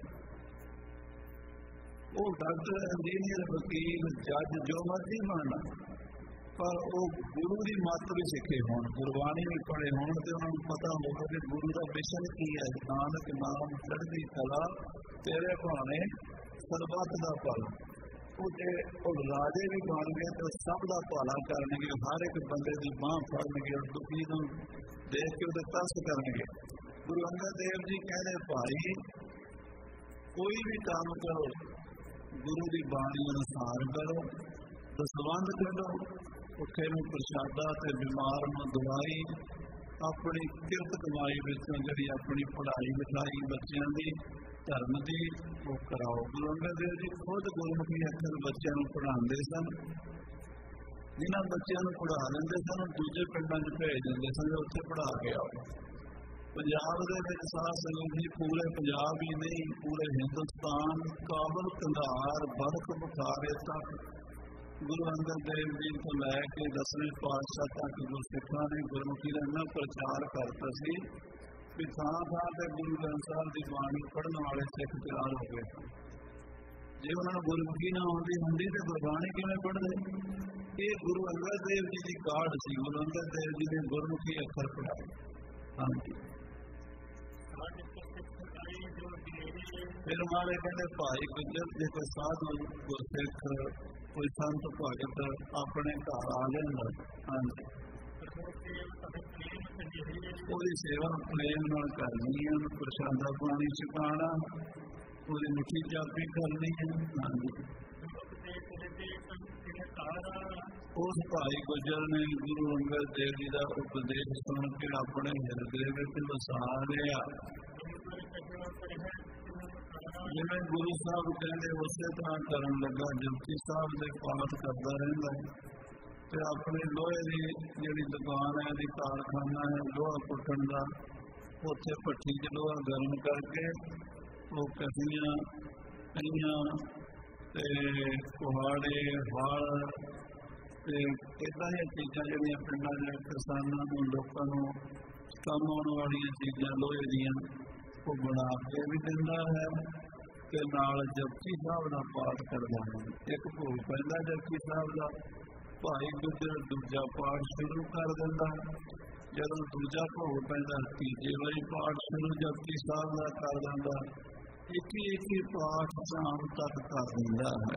वो डॉक्टर इंजीनियर वकील जज जो मर्जी बनना, पर वो गुरु की मत भी सीखे हो, गुरबाणी भी पढ़े हो, तो उन्होंने पता होगा कि गुरु का मिशन की है। नानक नाम चढ़ती कला तेरे भाने सरबत का भला। वो राजे भी बन गए तो सब का भला करनगे, हर एक बंदे की बांह फड़नगे और दुखी को देख के उसे तरस करनगे। गुरु अंगद देव जी कहते भाई कोई भी काम करो गुरु की बाणी अनुसार करो, दसवंध करो, भुखे में प्रसादा ते बीमार में दवाई, अपनी किरत कमाई विचों जिहड़ी अपनी पढ़ाई लिखाई बच्चों की धर्म की वो कराओ। गुरु अंगद देव जी खुद गुरमुखी अखर बच्चों को पढ़ाते सन। जिन्होंने बच्चों को पढ़ा लेंदे सन दूजे पिंडां च भेज दिंदे सन, उत्थे पढ़ा के आओ। पंजाब दे विच साध संगत जी पूरे पंजाब ही नहीं पूरे हिंदुस्तान काबल कंधार बरख बुखारे तक गुरु अंगद देव जी को लैके दसवें पातशाह तक गुरसिखां ने गुरमुखी का इन्ना प्रचार करता सी कि थां थां ते गुरु ग्रंथ साहिब की बाणी पढ़ने वाले सिख तैयार हो गए। जे उन्होंने गुरमुखी ना आती होंदी तो गुरबाणी किवें पढ़दे? ये गुरु अंगद देव जी की काढ़ सी। गुरु अंगद देव जी ने गुरमुखी अखर पढ़ाए। हाँ जी। फिर हमारे कहते भाई गुजर जे कोई साधु गुरसिख कोई संत भगत अपने घर आ जाता, हाँ जी, पूरी सेवा प्रेम नाल करनी है, प्रसादा पानी छकाना, पूरी मिठी जापी करनी है। हाँ जी। उस भाई गुजर ने गुरु अंगद देव जी का उपदेश सुन के अपने हिरदे में वसा लिया। जिवें गुरु साहब कहते उस तरह करन लगा। जपजी साहब के पाठ करता रहा तो अपने लोहे की जी दुकान है, जी कारखाना है लोहा पुट्टन का, उत्थे भट्ठी च लोहा गर्म करके वो कसियां कईयां कुहाड़े हल इदा दी चीज़ां जिहड़ियां पिंडां दे किसानां नूं लोकां नूं काम आउण वालियां चीज़ां लोहे दीयां वो बना के भी दिंदा है ते नाल जपजी साहब का पाठ करदा है। एक भोग पैंदा जपजी साहब का, भाई गुजर दूजा पाठ शुरू कर दिंदा। जदों दूजा भोग पैंदा तीजे वारी पाठ शुरू जपजी साहब का कर दिंदा। एक ही एक ही पाठ शाम तक कर दिंदा है।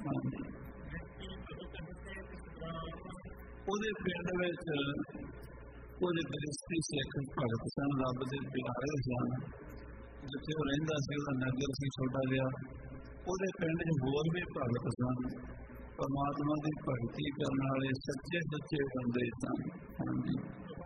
ਉਹਦੇ ਪਿੰਡ ਵਿੱਚ ਕੁਝ ਗ੍ਰਸਤੀ ਸਿੱਖ ਭਗਤ ਸਨ, ਰੱਬ ਦੇ ਪਿਆਰੇ ਸਨ। ਜਿੱਥੇ ਉਹ ਰਹਿੰਦਾ ਸੀ ਉਹਦਾ ਨਗਰ ਸੀ ਛੋਟਾ ਜਿਹਾ। ਉਹਦੇ ਪਿੰਡ 'ਚ ਹੋਰ ਵੀ ਭਗਤ ਸਨ, ਪਰਮਾਤਮਾ ਦੀ ਭਗਤੀ ਕਰਨ ਵਾਲੇ ਸੱਚੇ ਸੱਚੇ ਬੰਦੇ ਸਨ। ਹਾਂਜੀ।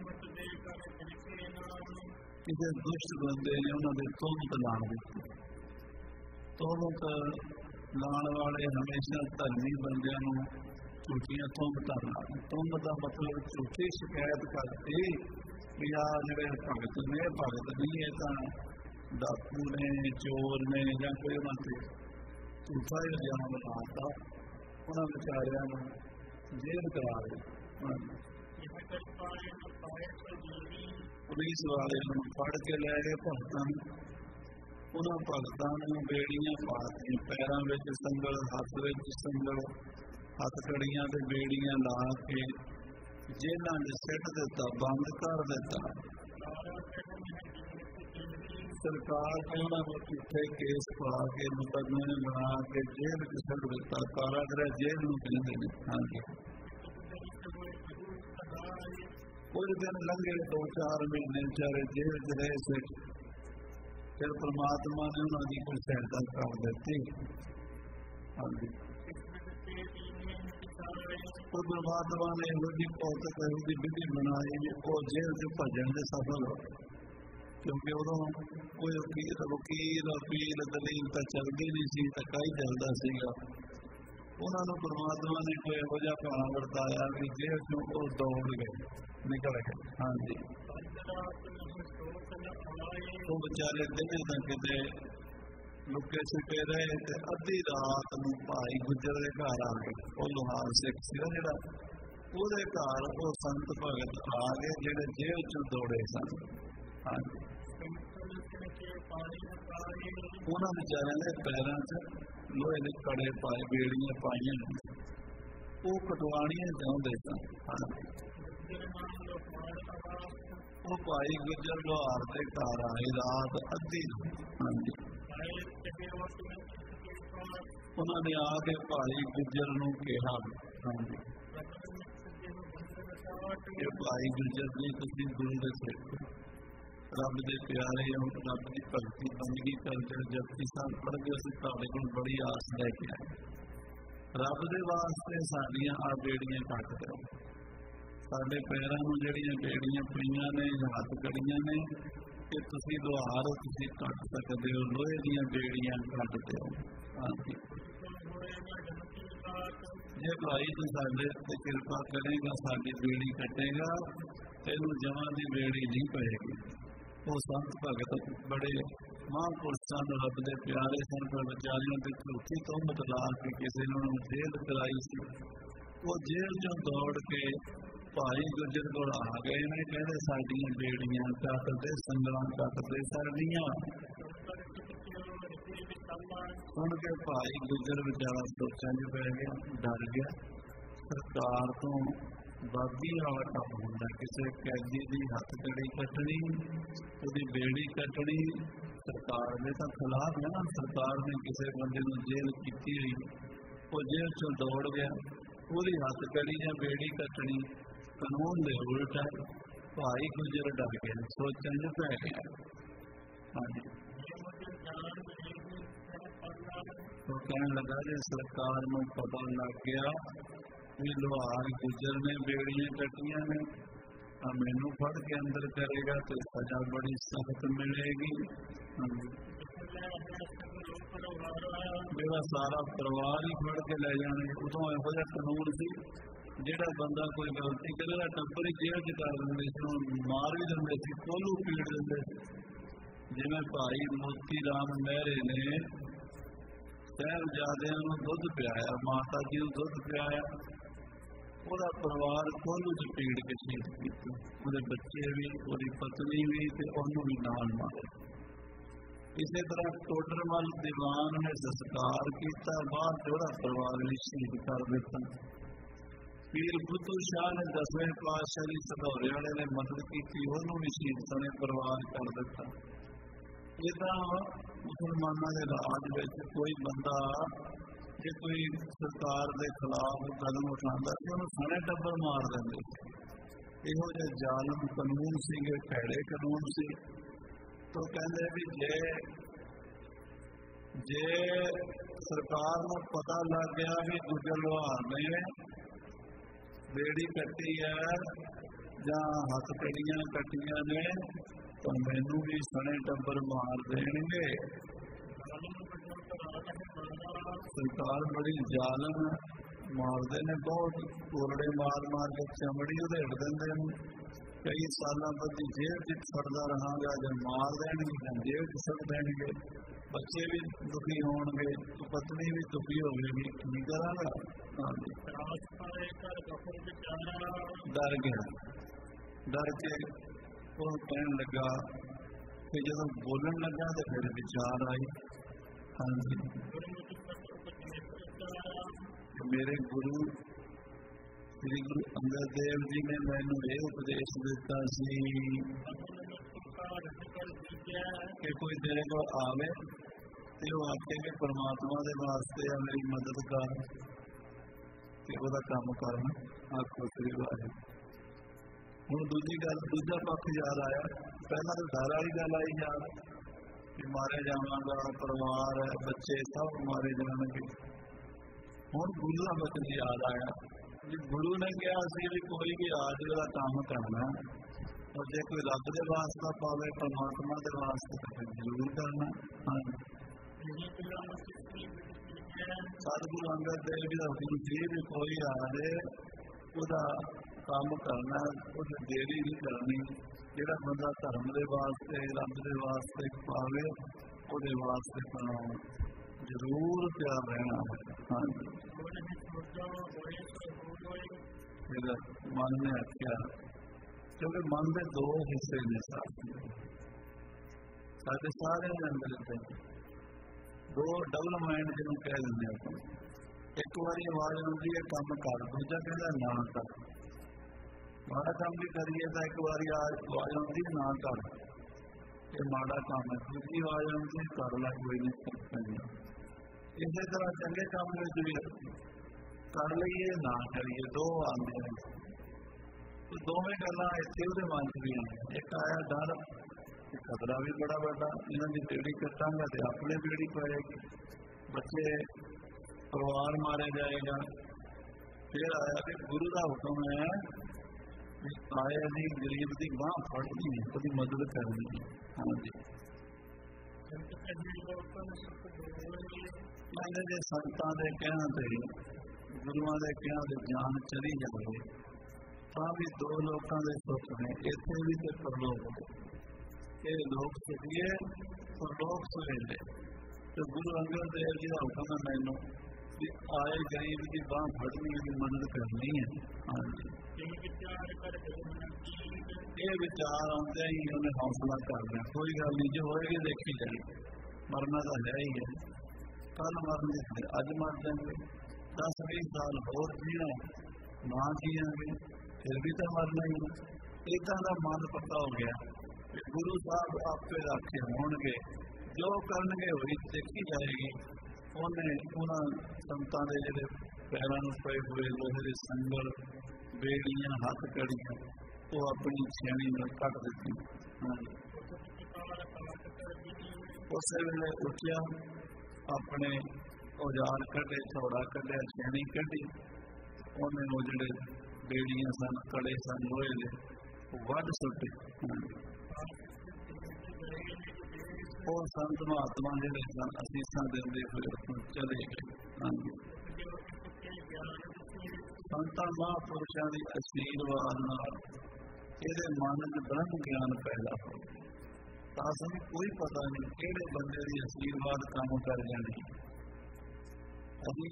ਕਿਸੇ ਦੁਸ਼ਟ ਬੰਦੇ ਨੇ ਉਹਨਾਂ ਦੇ ਤੋਹਮਤ ਲਾਉਣ ਦਿੱਤੀ। ਤੋਹਮਤ ਲਾਉਣ ਵਾਲੇ ਹਮੇਸ਼ਾ ਧਰਮੀ ਬੰਦਿਆਂ ਨੂੰ झूठियां तुहमतां लाण। तुहमत का मतलब झूठी शिकायत करती भी आ जिहड़े भगत ने भगत नहीं है तां डाकू ने चोर ने जां कोई उन्हां ते झूठा इल्जाम लाता, उन्हां बेचारियां नूं जेल करा दी। पुलिस वाले नूं फड़ के लै गए भगतां नूं। उन्हां भगतां नूं बेड़ियां पातीआं, पैरां विच संगल, हत्थ विच संगल, हथकड़ियां ते बेड़ियां ला के जेलां च सिट दिता, बंद कर दिता। सरकार ने उन्होंने पिछे केस पा के मुकदमे बना के जेल च सिट दिता। कारागृह जेल नूं कहंदे ने। हाँ जी। कुछ दिन लंघे, दो चार महीने बेचारे जेल च रहे थे। फिर परमात्मा ने उन्होंने कोई सहायता कर दी। हाँ जी। तो परमात्मा ने यहूदी कौतक यहूदी विधि बनाई वो जेल से भजन से सफल हो। क्योंकि उदों कोई वकील वकील अपील दलील तो चलती नहीं सी, धक्का ही चलता सीगा। उन्होंने परमात्मा ने कोई यहो जिहा भाणा वरताया कि जेल चों वो दौड़ गए, निकल गए। हाँ जी। वो बेचारे दिन तक किते लुके छुपे रहे थे। अद्धी रात नूं भाई गुजर के घर आ गए। वो लोहार सिख सी जिहड़ा, ਉਹਦੇ घर वो संत भगत आ गए जिहड़े जेल चों दौड़े सन। हाँ जी। उन्हां बेचारियां दे पैरां च लोहे दे कड़े पाए, बेड़ियां पाईयां, वो कटवाणियां चाहुंदे सन। हाँ जी। वो भाई गुजर लोहार के घर आए रात अद्धी। हाँ जी। उन्होंने आके भाई गुजर नूं कहा। हाँ जी। भाई गुजर जी तुसीं गुरु दे सिख, रब दे प्यारे हो, रब की भगती बंदगी करते जपजी साहब पढ़दे, असीं तुहाडे कोल बड़ी आस लैके आए। रब दे वास्ते साडियां आ बेड़ियां कट दो। साडे पैरां नूं जिहड़ियां बेड़ियां पईयां ने, हथ कड़ियां ने, कि तुसीं लोहार हो, तुसीं कट सकदे हो, लोहे दीयां बेड़ियां कट दिओ। हाँ जी, जे भाई तू साडे ते किरपा करेगा, साडी बेड़ी कटेगा, तैनूं जमां दी बेड़ी नहीं पएगी। वो संत भगत बड़े महापुरुषां नूं रब दे प्यारे सन, पर विचारियों ते झूठी तोहमत ला के किसी ने उन्होंने जेल कराई सी। वो जेल चों दौड़ के भाई गुजर कोल आ गए ने, कहते साडियां बेड़ियां कट दे, संगलां कट दे साडियां। सुन के भाई गुजर बेचारा सोचां च पै गया, डर गया। सरकार तो बागी वाला काम होंदा, किसी कैदी की हथ कड़ी कटनी, उसकी बेड़ी कटनी, सरकार ने तो खिलाफ है ना। सरकार ने किसी बंदे को जेल की हुई, वो जेल चो दौड़ गया, पूरी हथ कड़ी या बेड़ी कटनी कानून दे उल्ट है। भाई गुजर डर गया, सोचने च पै गया। हाँ जी, तो कहने लगा जी सरकार में पता लग गया भी लोहार गुजर ने बेड़ियां कटियां ने, मैनू फड़ के अंदर करेगा तो सजा बड़ी सख्त मिलेगी। मेरा सारा परिवार ही फड़ के ले जाने। उदों इहो जिहा कानून सी, जिहड़ा बंदा कोई गलती करेगा टब्बर ही जेल च कर दिंदे सी, मार भी दिंदे सी, कोलू पीड़ दिंदे सी। जिवें भाई मोती राम महरे ने साहिबजादियां नूं दुध पियाया, माता जी नूं दुध पियाया, ਉਹਦਾ परिवार कोलू च पीड़ के शहीद किया, ਉਹਦੇ बच्चे भी, ਉਹਦੀ पत्नी भी, ਤੇ ਉਹਨੂੰ भी नाल मारे। इसे तरह टोडरमल दीवान ने संस्कार किया, बाद ਉਹਦਾ परिवार भी शहीद कर दिता। पीर बुद्धू शाह ने दसवें पातशाह जी सधौरे वाले ने मदद की, ਉਹਨੂੰ भी शहीद सने परिवार कर दिता। इदा मुसलमानों के राज में कोई बंदा जे कोई सरकार के खिलाफ कदम उठाता तो उन्होंने सने टब्बर मार देंगे। इहो जिहे जालम कानून सीगे, भैड़े कानून सी। तो कहते भी जे जे सरकार को पता लग गया भी गुजर लोहार ने बेड़ी कटी है जां हथ कड़ियां कटियां ने, तो मैनू भी सने टब्बर मार देंगे। सरकार बड़ी जालम मारते ने, बहुत कोरड़े मार मार के चमड़ी उधेड़ देंगे। कई साल बदी जेल च सड़ता रहागा, जब मार देंगे या जेल च सड़ देंगे। बच्चे भी दुखी होंगे, पत्नी भी दुखी होगी, की करांगा। डर गया, डर के वो कहने लगा कि जब बोलन लगा तो फिर विचार आई। हाँ जी, मेरे गुरु श्री गुरु अंगद देव जी ने मैनू ये उपदेश दिता सी कि कोई तेरे को आवे तो वो आके कि परमात्मा के वास्ते या मेरी मदद कर, वो काम करना। आखो श्री वाहे। हुण दूजी गल, दूजा पक्ष याद आया। पहला तो डर वाली गल आई याद कि मारे जावांगा, परिवार है, बच्चे सब मारे जाएंगे। हुण गुरु का वचन याद आया कि गुरु ने कहा सी भी कोई भी आज का काम करना, और जो कोई रब के वास्ता पावे, परमात्मा के वास्ते तो जरूर करना। हाँ, सतगुरु अंगद देव जी का हुक्म सी भी कोई आ जाए उसका काम करना, उस देरी नहीं करनी। जिहड़ा बंदा धर्म के वास्ते, रब के वास्ते पावे, उसदे वास्ते जरूर तैयार रहना है। हाँ जी, फिर मन ने आख्या, क्योंकि मन के दो हिस्से ने, साढ़े सारे अंदर दो डबल माइंड जिन्हों कह देंगे आप। एक बार आवाज आती है काम कर, दूजा कहता ना कर। माड़ा काम भी करिए तो एक बार आवाज आती है ना कर, ये माड़ा काम है। दूसरी आवाज आती है कर ला, कोई नहीं करना। इसी तरह चंगे काम में भी कर लीए ना करिए, दो आते हैं। तो दोवें गल्लां इत्थे उहदे मन च भी आईयां। एक आया डर, खतरा भी बड़ा बड़ा, इन्हां दी बेड़ी कटांगा तो अपने बेड़ी पाएगी, बच्चे परिवार मारे जाएगा। फिर आया कि गुरु का हुक्म है आया नहीं गरीब की बांह फड़नी है, उसकी मदद करनी है। हाँ जी, मैंने जे संतां दे कहण ते गुरुआं दे कहण ते जान चली जाए तां भी दो लोकां दे सुख ने, इत्थे भी ते परलोक दे। ये लोक सुखिए परलोक सुहेले। तो गुरु अंगद देव जी का हुक्म है मैनू कि आए गरीब की बांह फड़नी, की मदद करनी है। हाँ जी, ये विचार आते ही उन्हें हौसला करना, कोई गल नहीं, जो होएगी देखी जाएगी, मरना तो है ही है, कल मरने से अज मर जाएंगे, दस बीस साल होर जीना ना जियांगे फिर भी तो मरना ही है। इदा का मन पक्का हो गया कि गुरु साहब आपे राखे होणगे, जो करनगे वही देखी जाएगी। उन्हें उन्होंने संतां दे जिहड़े पैरां नूं पए हुए लोहे दे संगल, बेड़ियां, हथ कड़ियां, वो अपनी छेणी में कट दी। उस वेले उठिया, अपने औजार कढ़े, थोड़ा कढ़िया, छेणी कढ़ी, उन्हें वो जिहड़े बेड़ियां सन, कड़े सन लोहे दे, वध सुटे। वो संत महात्मा जिहड़े सन असीसां देंदे होए चले गए। हाँ जी, संतां महापुरुषां दी आशीर्वाद नाल इहदे मन च ब्रह्म ज्ञान पैदा हो। असां कोई पता नहीं किहड़े बंदे दी आशीर्वाद काम कर जाने। अभी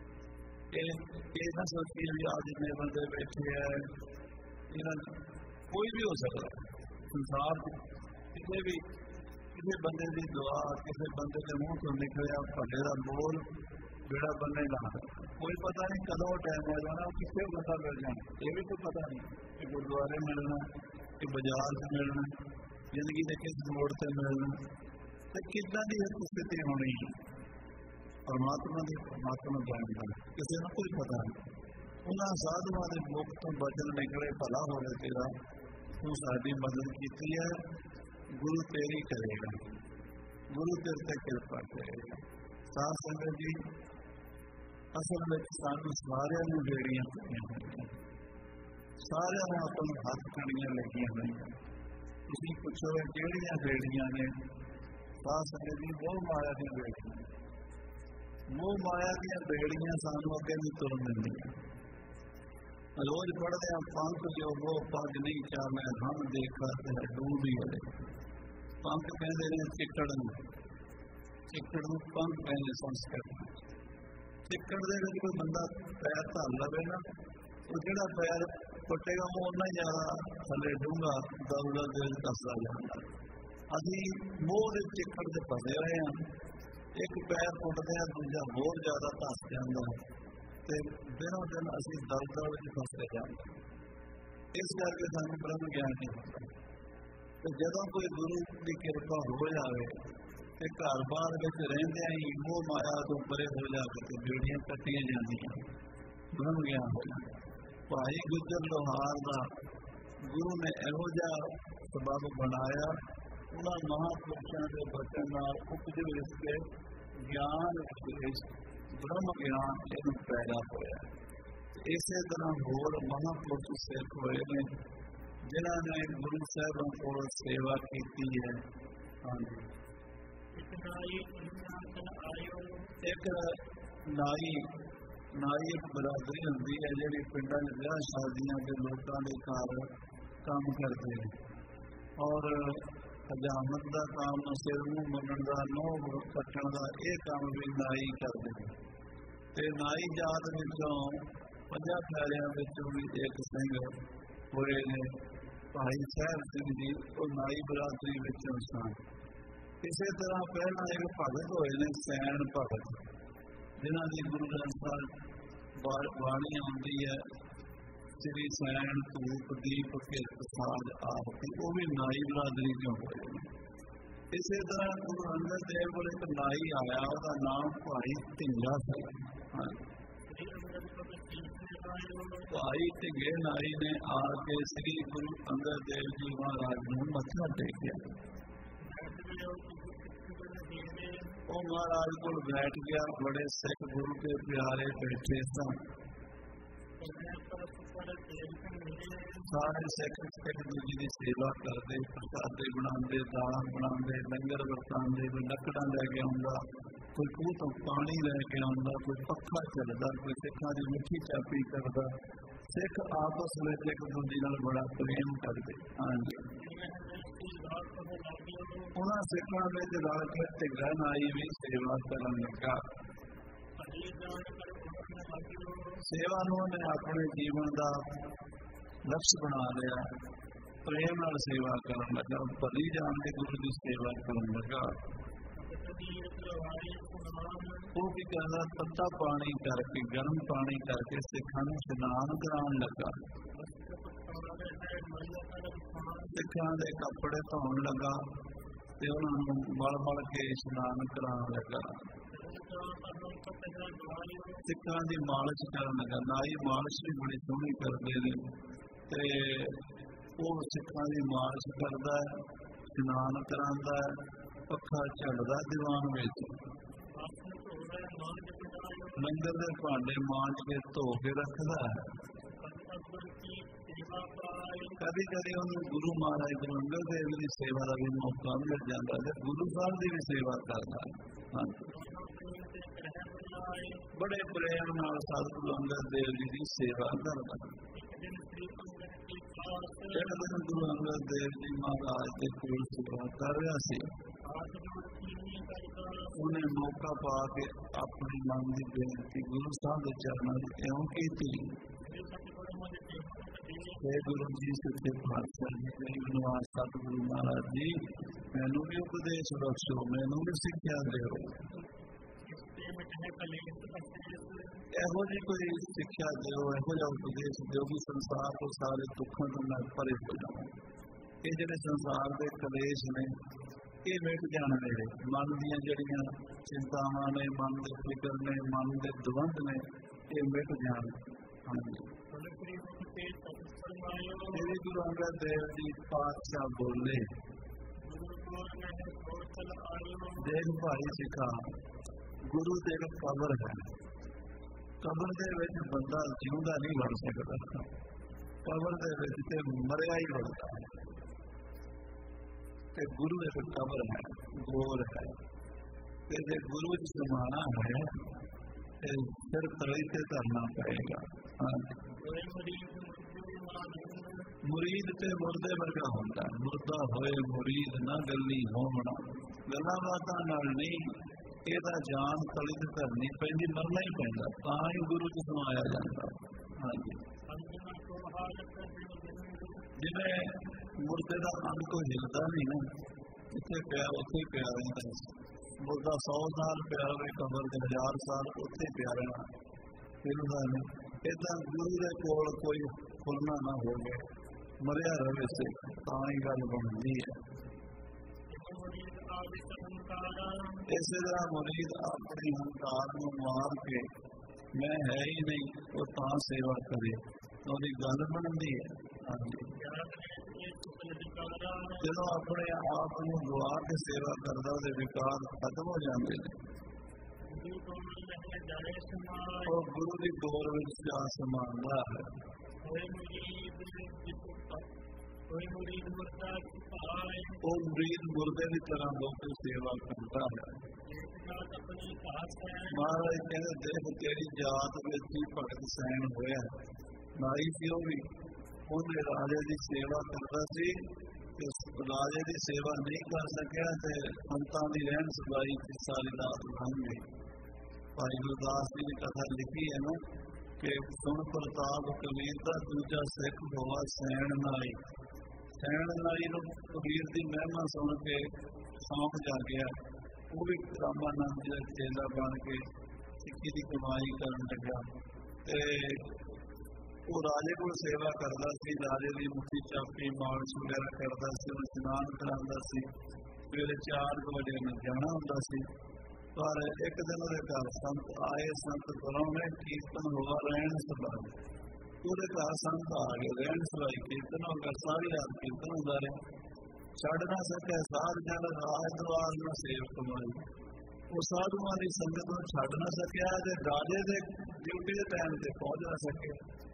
ये ना सोचिए भी आज इतने बंदे बैठे हैं, इन्होंने कोई भी हो सकता संसार किसी भी किसी बंदे की दुआ, किसी बंदे के मुंह तो निकलिया भले का बोल बेड़ा बनने ला, कोई पता नहीं कदों टाइम आ जाना, किससे बंदा मिल जाना, ये भी कोई पता नहीं कि गुरुद्वारे मिलना, कि बाजार से मिलना, जिंदगी के किस मोड़ से मिलना, तो कितना की स्थिति होनी है परमात्मा की, परमात्मा जानता है, किसी को कोई पता नहीं। उन्होंने साधुओं के मुख तो बचन निकले, भला हो गया तेरा, तू साडी मदद की है, गुरु तेरी करेगा, गुरु तेरे से कृपा करेगा। साध संगत जी, असल में सानू सारिਆਂ ਨੂੰ बेड़ियां पईयां होईयां, सारिਆਂ ਨੂੰ अपन हथ कड़ियां लगियां होईयां। तुसीं पुछोगे किहड़ियां बेड़ियां ने? साध संगत जी, मोह माया दी बेड़ियां, मोह माया दी बेड़ियां सानू अगे नहीं तुरन दिंदियां। रोज पढ़ते हैं पंख जो वो पग नहीं चाहे हम देखा है डूबी है। पंख कहते हैं चिक्कड़ में, चिक्कड़ में पंख कहते संस्कृत। चिक्कड़ के कोई बंदा पैर धर लवे ना, तो जोड़ा पैर पुटेगा वो उन्ना ही ज्यादा थले डूंगा दौड़ा दिल कसदा जाता। अभी मोह के चिक्कड़ से फसे हुए हैं, एक पैर पुटते हैं दूजा होर ज्यादा धस जाता है, तो दिनों दिन असी दलदल में फसते जाते। इस करके सानू ब्रह्म ज्ञान नहीं होता। तो जदों कोई गुरु की कृपा हो जाए तो घर बार रहिंदे ही मोह माया तो परे हो जाए तो बेड़ियां कट्टियां जांदियां, ब्रह्म ज्ञान हो जाता। भाई गुजर लोहार का गुरु ने इहो जिहा सबब बनाया, उन्होंने महापुरुषों के बचन नाल उपदेश के ज्ञान ब्रह्म ज्ञान इनू पैदा होया। इस तरह होर महापुरुष सिख होए ने जिन्होंने गुरु साहिबां कोल सेवा की है। हाँ जी, एक नाई नाई एक बरादरी होंदी है जिहड़ी पिंडां च विआह शादियां के लोकां दे घर काम करते हैं, और हजामत का काम, सिर मूँह मुन्नण का, नूह कट्टण का, यह काम भी नाई करते हैं। तो नाई जात विचों पंजां प्यारिਆਂ विचों भी एक सिंह होए ने भाई साहब सिंह जी, वो नाई बरादरी विचों सन। इस तरह पहला एक भगत होए ने सैन भगत, जिन्हों की गुरु ग्रंथ साहिब बाणी आती है, श्री सैन धूप दीप किरत साज आरती, वो भी नाई बरादरी क्यों होए। इस तरह गुरु अंगद देव को एक नाई आया, उसका नाम भाई ढिंगा सी। भाई ढिंगे नाई ने आके श्री गुरु अंगद देव जी महाराज को मत्था टेकिया। वो महाराज को बैठ गया, बड़े सिख गुरु के प्यारे बैठे सन। ਸਾਰੇ ਸਿੱਖ ਇੱਕ ਦੂਜੇ ਦੀ ਸੇਵਾ ਕਰਦੇ, ਪ੍ਰਸਾਦੇ ਬਣਾਉਂਦੇ, ਦਾਲਾਂ ਬਣਾਉਂਦੇ, ਲੰਗਰ ਵਰਤਾਉਂਦੇ, ਕੋਈ ਲੱਕੜਾਂ ਲੈ ਕੇ ਆਉਂਦਾ, ਕੋਈ ਖੂਹ ਤੋਂ ਪਾਣੀ ਲੈ ਕੇ ਆਉਂਦਾ, ਕੋਈ ਪੱਖਾ ਚੱਲਦਾ, ਕੋਈ ਸਿੱਖਾਂ ਦੀ ਮਿੱਠੀ ਚਾਪੀ ਕਰਦਾ। ਸਿੱਖ ਆਪਸ ਵਿੱਚ ਇੱਕ ਦੂਜੇ ਨਾਲ ਬੜਾ ਪ੍ਰੇਮ ਕਰਦੇ। ਹਾਂਜੀ, ਉਹਨਾਂ ਸਿੱਖਾਂ ਵਿੱਚ ਰਲ ਕੇ ਢਿੱਗਾਂ ਨਾਈ ਵੀ ਸੇਵਾ ਕਰਨ ਲੱਗਾ। ਸੇਵਾ ਨੂੰ ਉਹਨੇ ਆਪਣੇ ਜੀਵਨ ਦਾ ਲਕਸ਼ ਬਣਾ ਲਿਆ। ਪ੍ਰੇਮ ਨਾਲ ਸੇਵਾ ਕਰਨ ਲੱਗਾ, ਭਲੀ ਜਾਣ ਕੇ ਗੁਰੂ ਦੀ ਸੇਵਾ ਕਰਨ ਲੱਗਾ। ਉਹ ਕੀ ਕਰਦਾ, ਤੱਤਾ ਪਾਣੀ ਕਰਕੇ, ਗਰਮ ਪਾਣੀ ਕਰਕੇ ਸਿੱਖਾਂ ਨੂੰ ਇਸ਼ਨਾਨ ਕਰਾਉਣ ਲੱਗਾ। ਸਿੱਖਾਂ ਦੇ ਕੱਪੜੇ ਧੋਣ ਲੱਗਾ ਤੇ ਉਹਨਾਂ ਨੂੰ ਮਲ ਮਲ ਕੇ ਇਸ਼ਨਾਨ ਕਰਾਉਣ ਲੱਗਾ। ਸਿੱਖਾਂ ਦੀ ਮਾਲਿਸ਼ ਕਰਨ ਲੱਗਾ। ਨਾਈ ਮਾਲਿਸ਼ ਵੀ ਬੜੀ ਸੋਹਣੀ ਕਰਦੇ ਨੇ ਤੇ ਉਹ ਸਿੱਖਾਂ ਦੀ ਮਾਲਿਸ਼ ਕਰਦਾ, ਇਸ਼ਨਾਨ ਕਰਾਉਂਦਾ, ਪੱਖਾ ਝੱਲਦਾ ਦੀਵਾਨ ਵਿੱਚ। ਲੰਗਰ ਦੇ ਭਾਂਡੇ ਮਾਂਜ ਕੇ ਧੋ ਕੇ ਰੱਖਦਾ ਹੈ। ਕਦੀ ਕਦੀ ਉਹਨੂੰ ਗੁਰੂ ਮਹਾਰਾਜ ਦੇ ਲੰਗਰ ਦੇਵ ਦੀ ਸੇਵਾ ਦਾ ਵੀ ਮੌਕਾ ਮਿਲ ਜਾਂਦਾ ਹੈ, ਗੁਰੂ ਸਾਹਿਬ ਦੀ ਵੀ ਸੇਵਾ ਕਰਦਾ ਹੈ। ਬੜੇ ਪ੍ਰੇਮ ਨਾਲ ਸਤਿਗੁਰੂ ਅੰਗਦ ਦੇਵ ਜੀ ਦੀ ਸੇਵਾ ਕਰਦਾ। ਇੱਕ ਦਿਨ ਗੁਰੂ ਅੰਗਦ ਦੇਵ ਜੀ ਮਹਾਰਾਜ ਦੇ ਕੋਲ ਸੇਵਾ ਕਰ ਰਿਹਾ ਸੀ। ਉਹਨੇ ਮੌਕਾ ਪਾ ਕੇ ਆਪਣੀ ਮਨ ਦੀ ਬੇਨਤੀ ਗੁਰੂ ਸਾਹਿਬ ਦੇ ਚਰਨਾਂ ਵਿੱਚ ਇਉਂ ਕੀਤੀ, हे गुरु जी सच्चे पातशाह जी, मेरी बनवास सतगुरु महाराज जी, मैनू भी उपदेश बख्शो, मैनू भी सिक्ख्या दिओ। ਇਹੋ ਜਿਹੀ ਕੋਈ ਸਿੱਖਿਆ ਦਿਓ, ਇਹੋ ਜਿਹਾ ਉਪਦੇਸ਼ ਦਿਓ ਕਿ ਸੰਸਾਰ ਤੋਂ ਸਾਰੇ ਦੁੱਖਾਂ ਤੋਂ ਮੈਂ ਪਰੇ ਹੋ ਜਾਵਾਂ। ਇਹ ਜਿਹੜੇ ਸੰਸਾਰ ਦੇ ਕਲੇਸ਼ ਨੇ ਇਹ ਮਿਟ ਜਾਣ ਮੇਰੇ। ਮਨ ਦੀਆਂ ਜਿਹੜੀਆਂ ਚਿੰਤਾਵਾਂ ਨੇ, ਮਨ ਦੇ ਫਿਕਰ ਨੇ, ਮਨ ਦੇ ਦਵੰਦ ਨੇ, ਇਹ ਮਿਟ ਜਾਣ। ਹਾਂਜੀ, ਸ੍ਰੀ ਗੁਰੂ ਅੰਗਦ ਦੇਵ ਜੀ ਪਾਤਸ਼ਾਹ ਬੋਲੇ, ਦੇਖ ਭਾਈ ਸਿੱਖਾ, ਗੁਰੂ ਦੇ ਕਬਰ ਹੈ। ਕਬਰ ਦੇ ਵਿੱਚ ਬੰਦਾ ਜਿਉਂਦਾ ਨਹੀਂ ਬਣ ਸਕਦਾ, ਕਬਰ ਦੇ ਵਿੱਚ ਤੇ ਮਰਿਆ ਹੀ ਬਣਦਾ ਹੈ। ਤੇ ਗੁਰੂ ਇੱਕ ਕਬਰ ਹੈ, ਗੋਰ ਹੈ, ਤੇ ਜੇ ਗੁਰੂ ਚ ਸਮਾਣਾ ਹੈ ਤੇ ਸਿਰ ਤਲੀ ਤੇ ਧਰਨਾ ਪਏਗਾ। ਮੁਰੀਦ ਤੇ ਮੁਰਦੇ ਵਰਗਾ ਹੁੰਦਾ, ਮੁਰਦਾ ਹੋਏ ਮੁਰੀਦ ਨਾ ਗੱਲੀ ਹੋਵਣਾ। ਗੱਲਾਂ ਬਾਤਾਂ ਨਾਲ ਨਹੀਂ, ਇਹਦਾ ਜਾਨ ਤਲੀ ਤੇ ਧਰਨੀ ਪੈਂਦੀ, ਮਰਨਾ ਹੀ ਪੈਂਦਾ, ਤਾਂ ਹੀ ਗੁਰੂ ਚ ਸਮਾਇਆ ਜਾਂਦਾ। ਹਾਂਜੀ, ਜਿਵੇਂ ਮੁਰਦੇ ਦਾ ਅੰਗ ਕੋਈ ਹਿਲਦਾ ਨਹੀਂ ਨਾ, ਜਿੱਥੇ ਪਿਆ ਉੱਥੇ ਪਿਆ ਰਹਿੰਦਾ। ਮੁਰਦਾ ਸੌ ਸਾਲ ਪਿਆ ਰਹੇ ਕਬਰ ਦੇ, ਹਜ਼ਾਰ ਸਾਲ ਉੱਥੇ ਪਿਆ ਰਹਿਣਾ, ਹਿਲਦਾ ਨਹੀਂ। ਏਦਾਂ ਗੁਰੂ ਦੇ ਕੋਲ ਕੋਈ ਖੁੱਲਣਾ ਨਾ ਹੋਵੇ, ਮਰਿਆ ਰਹੇ ਸੇ, ਤਾਂ ਹੀ ਗੱਲ ਬਣਦੀ ਹੈ। ਇਸੇ ਤਰ੍ਹਾਂ ਮੁਰੀਦ ਆਪਣੀ ਹੰਕਾਰ ਨੂੰ ਮਾਰ ਕੇ ਮੈਂ ਹੈ ਹੀ ਨਹੀਂ, ਉਹ ਤਾਂ ਸੇਵਾ ਕਰੇ, ਉਹਦੀ ਗੱਲ ਬਣਦੀ ਹੈ। ਹਾਂਜੀ, ਜਦੋਂ ਆਪਣੇ ਆਪ ਨੂੰ ਗਵਾ ਕੇ ਸੇਵਾ ਕਰਦਾ, ਉਹਦੇ ਵਿਕਾਰ ਖਤਮ ਹੋ ਜਾਂਦੇ ਨੇ। ਉਹ ਗੁਰੂ ਦੀ ਗੌਰ ਵਿੱਚ ਜਾ ਸਮਾਉਂਦਾ ਹੈ। ਉਹ ਮੁਰੀਦ ਮੁਰਦੇ ਦੀ ਤਰ੍ਹਾਂ ਲੋਕ ਸੇਵਾ ਕਰਦਾ ਹੈ। ਮਹਾਰਾਜ ਕਹਿੰਦੇ, ਦੇਖ ਤੇਰੀ ਜਾਤ ਵਿੱਚ ਹੀ ਭਗਤ ਸੈਨ ਹੋਇਆ। ਨਾਈ ਸੀ ਉਹ ਵੀ, ਉਹਨੇ ਰਾਜੇ ਦੀ ਸੇਵਾ ਕਰਦਾ ਸੀ, ਰਾਜੇ ਦੀ ਸੇਵਾ ਨਹੀਂ ਕਰ ਸਕਿਆ ਤੇ ਸੰਤਾਂ ਦੀ ਰਹਿਣ ਸਬਾਈ ਸਾਰੀ ਰਾਤ ਲੰਘ ਗਈ। ਭਾਈ ਗੁਰਦਾਸ ਜੀ ਨੇ ਕਥਾ ਲਿਖੀ ਹੈ ਨਾ ਕਿ ਸੁਣ ਪ੍ਰਤਾਪ ਕਬੀਰ ਦਾ ਦੂਜਾ ਸਿੱਖ ਹੋਵਾ ਸੈਣ ਨਾਈ। ਸੈਣ ਨਾਈ ਨੂੰ ਕਬੀਰ ਦੀ ਮਹਿਮਾ ਸੁਣ ਕੇ ਸੌਂਪ ਜਾ ਗਿਆ। ਉਹ ਵੀ ਰਾਮਾਨੰਦ ਜੀ ਦਾ ਚੇਲਾ ਬਣ ਕੇ ਸਿੱਖੀ ਦੀ ਕਮਾਈ ਕਰਨ ਲੱਗਾ ਤੇ ਉਹ ਰਾਜੇ ਕੋਲ ਸੇਵਾ ਕਰਦਾ ਸੀ। ਰਾਜੇ ਦੀ ਮੁੱਠੀ ਚਾਪੀ ਮਾਲਿਸ਼ ਵਗੈਰਾ ਕਰਦਾ ਸੀ, ਉਹਨੂੰ ਇਸ਼ਨਾਨ ਕਰਾਉਂਦਾ ਸੀ। ਸਵੇਰੇ ਚਾਰ ਕੁ ਵਜੇ ਨੂੰ ਜਾਣਾ ਹੁੰਦਾ ਸੀ। ਪਰ ਇੱਕ ਦਿਨ ਉਹਦੇ ਘਰ ਸੰਤ ਆਏ, ਸੰਤ ਬੁਲਾਉਣੇ, ਕੀਰਤਨ ਹੋਵਾ ਰਹਿਣ ਸਭਾਈ। ਉਹਦੇ ਘਰ ਸੰਤ ਆ ਗਏ, ਰਹਿਣ ਸਭਾਈ ਕੀਰਤਨ ਹੋ ਗਿਆ, ਸਾਰੀ ਰਾਤ ਕੀਰਤਨ ਹੁੰਦਾ ਰਿਹਾ। ਛੱਡ ਨਾ ਸਕਿਆ ਸਾਧ ਜਨ ਰਾਜ ਦਰਬਾਰ ਨੂੰ ਸੇਵ ਕਮਾਈ। ਉਹ ਸਾਧੂਆਂ ਦੀ ਸੰਗਤ ਨੂੰ ਛੱਡ ਨਾ ਸਕਿਆ ਤੇ ਰਾਜੇ ਦੇ ਡਿਊਟੀ ਦੇ ਟਾਈਮ ਤੇ ਪਹੁੰਚ ਨਾ ਸਕਿਆ।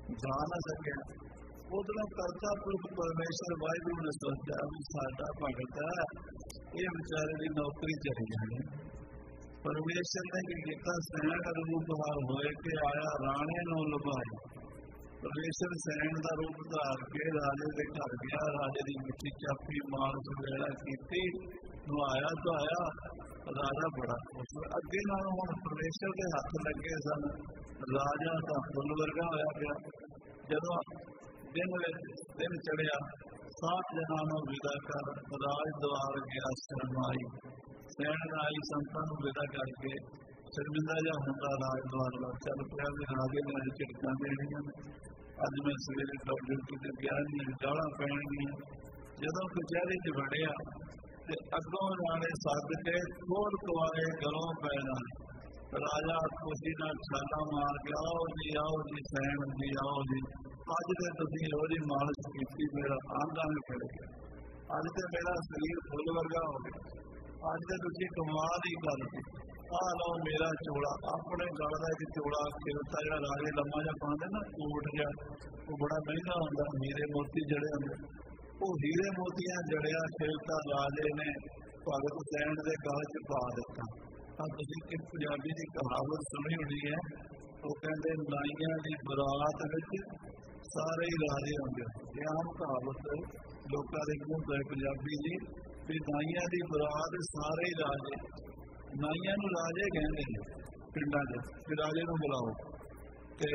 जा ना सके। उधरों करता पुरख परमेश्वर वाहिगुरू ने सोचा भी साडा भगत है ये बेचारे की नौकरी चली जानी। परमेश्वर ने की किया सैन रूप हार होए के आया राणे नूं लुभाई। परमेश्वर सैन का रूप धार के राजे के घर गया, राजे की मिट्टी चापी मार्च वेला की नहाया धोया, राजा बड़ा खुश। अगे नालों हुण परमेश्वर के हथ लगे सन, राजा का फुल वर्गा होया गया। जदों दिन दिन चढ़िया सात जना नूं विदा कर राज द्वार गया शरमाई। सैन आई संतां नूं विदा करके शर्मिंदा जा हुंदा राज द्वार ला चल पिया भी राजे ने अज झिड़कां देणियां, अज मैं सवेरे ड्यूटी ते गया नहीं, गालां पैणगीआं। जदों कचहरी च वड़िया ते अगों जाने सद के खोल पवाए गलों पैना। राजा खुशी नाल छाला मार के आओ जी आओ जी सैन जी आओ जी, अज तो तुसीं रोज़ी मालिश कीती, मेरा आंधा में फिर गया, अज तो मेरा शरीर फुल वर्गा हो गया, अज तो तुसीं कमाल ही कर दी। आ लो मेरा चोला, अपने गल का एक चोला खिलता जो राजे लम्मा जा पाते ना कोट जा, वो बड़ा महंगा होंदा, हीरे मोती जड़े होंदे, वो हीरे मोतियां जड़िया खिलता राजे ने भगत सैन के गल च पा दिता। हाँ तुसीं एक पंजाबी की कहावत सुनी होनी है, वो कहते नाइयां की बरात विच सारे ही राजे होंदे। ये आम कहावत लोगों के मूँह तो पंजाबी जी भी नाइयां की बरात सारे ही राजे। नाइयां नूं राजे कहते हैं पिंडां च, राजे नूं बुलाओ। ते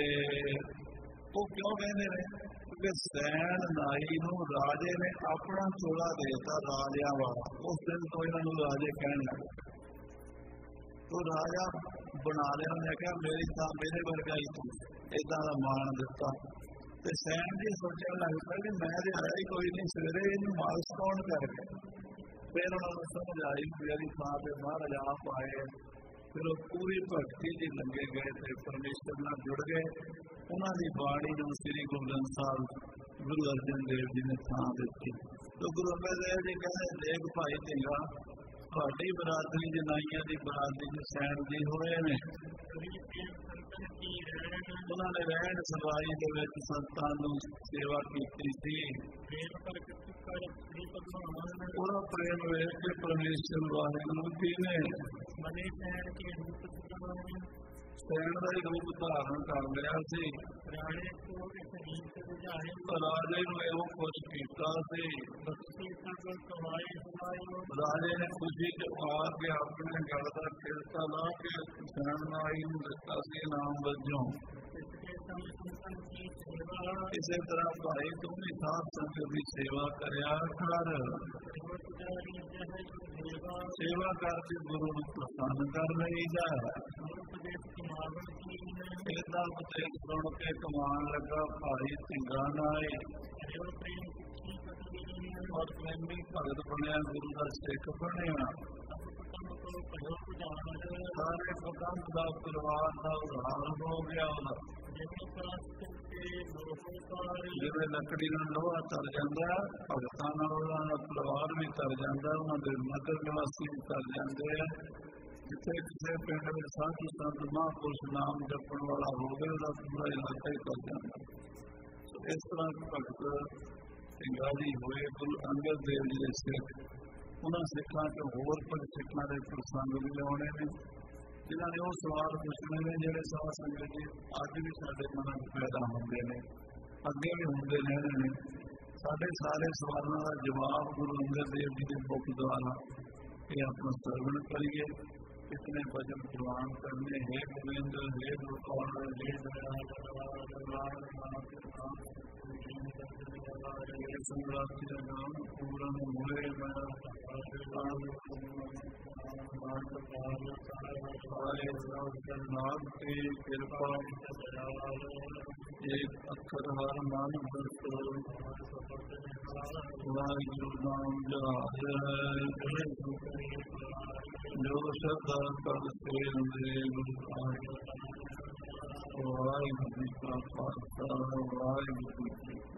वो क्यों कहते हैं कि सैन नाई नूं राजे ने अपना चोला देता राजियां वाला, उस दिन तो इन्हों राजे कहन लग। तो राजा बना लिया, मैं क्या मेरी था मेरे वर्गा ही तू इदा का मान दिता। तो सैन जी सोचने लग पिया कि मैं तो आया ही कोई नहीं, सवेरे इन्हू मालिश कौन करके। फिर उन्होंने समझ आई मेरी थां पर महाराज आप आए। फिर वो पूरी भगती जी लगे गए थे, परमेश्वर नाल जुड़ गए। उन्होंने बाणी नूं श्री गुरु ग्रंथ साहिब गुरु अर्जन देव जी ने थां दी। तो गुरु अंगद देव जी कहते देख भाई धिंगा ਤੁਹਾਡੀ ਬਰਾਦਰੀ ਜਨਾਈਆਂ ਦੀ ਬਰਾਦਰੀ ਚ ਸੈਨ ਜੀ ਹੋਏ ਨੇ। ਉਹਨਾਂ ਨੇ ਰਹਿਣ ਸਵਾਈ ਦੇ ਵਿੱਚ ਸੰਤਾਂ ਨੂੰ ਸੇਵਾ ਕੀਤੀ ਸੀ। ਉਹਦਾ ਪ੍ਰੇਮ ਵੇਖ ਕੇ ਪਰਮੇਸ਼ਰ ਵਾਹਿਗੁਰੂ ਜੀ ਨੇ ਸੈਨ ਦਾ ਹੀ ਰੂਪ ਧਾਰਨ ਕਰ ਲਿਆ ਸੀ। ਰਾਜੇ ਨੂੰ ਇਹੋ ਕੁਛ ਕੀਤਾ ਸੀ। ਰਾਜੇ ਨੇ ਖੁਸ਼ੀ ਚ ਆ ਕੇ ਆਪਣੇ ਗਲ ਦਾ ਕਿਰਤਾ ਲਾ ਕੇ ਸੈਨ ਨਾਈ ਨੂੰ ਦਿੱਤਾ ਸੀ ਇਨਾਮ ਵਜੋਂ। ਇਸੇ ਤਰ੍ਹਾਂ ਭਾਈ ਤੂੰ ਵੀ ਸਾਧ ਸੰਗਤ ਦੀ ਸੇਵਾ ਕਰਿਆ ਕਰ। ਸੇਵਾ ਕਰਕੇ ਗੁਰੂ ਨੂੰ ਪ੍ਰਸੰਨ ਕਰ ਲਈਦਾ। ਇਹਦਾ ਉਪਦੇਸ਼ ਸੁਣ ਕੇ ਕਮਾਉਣ ਲੱਗਾ ਭਾਈ ਢਿੰਗਾ ਨਾਈ। और प्रेमी भगत बनया, गुरु का सिख बनया। सारे पतंग का परिवार का उधार हो गया। जिवे लकड़ी का लोहा तर जाता, भगतां का परिवार भी तर जाता, उन्होंने नगर निवासी भी तर जाते हैं। जिथे किसी पिंड में साधु संत महापुरुष नाम जपण वाला हो गया, उसका पूरा इलाका ही तर जाता। इस तरह भगत ढिंगा जी होए गुरु अंगद देव जी के सिख। उन्होंने सिखा के होर कुछ सिखा के प्रसंग भी आने ने, जिन्होंने वो सवाल पूछने ने जोड़े साध संगत जी अज भी साडे मन पैदा होंगे ने, अगे भी होंगे रहने ने। साडे सारे सवालों का जवाब गुरु अंगद देव जी के मुख द्वारा ये अपना सरवण करिए। इतने भजन प्रवान करने हे गोविंद हे गोपाल हे संग्राती नाम पूरन हुए नाथ की कृपा एक अक्षर हर मन वाहिगुरु नाम जय जो श्रद्धा कर से वाहिगुरु जी का खालसा वाहिगुरु।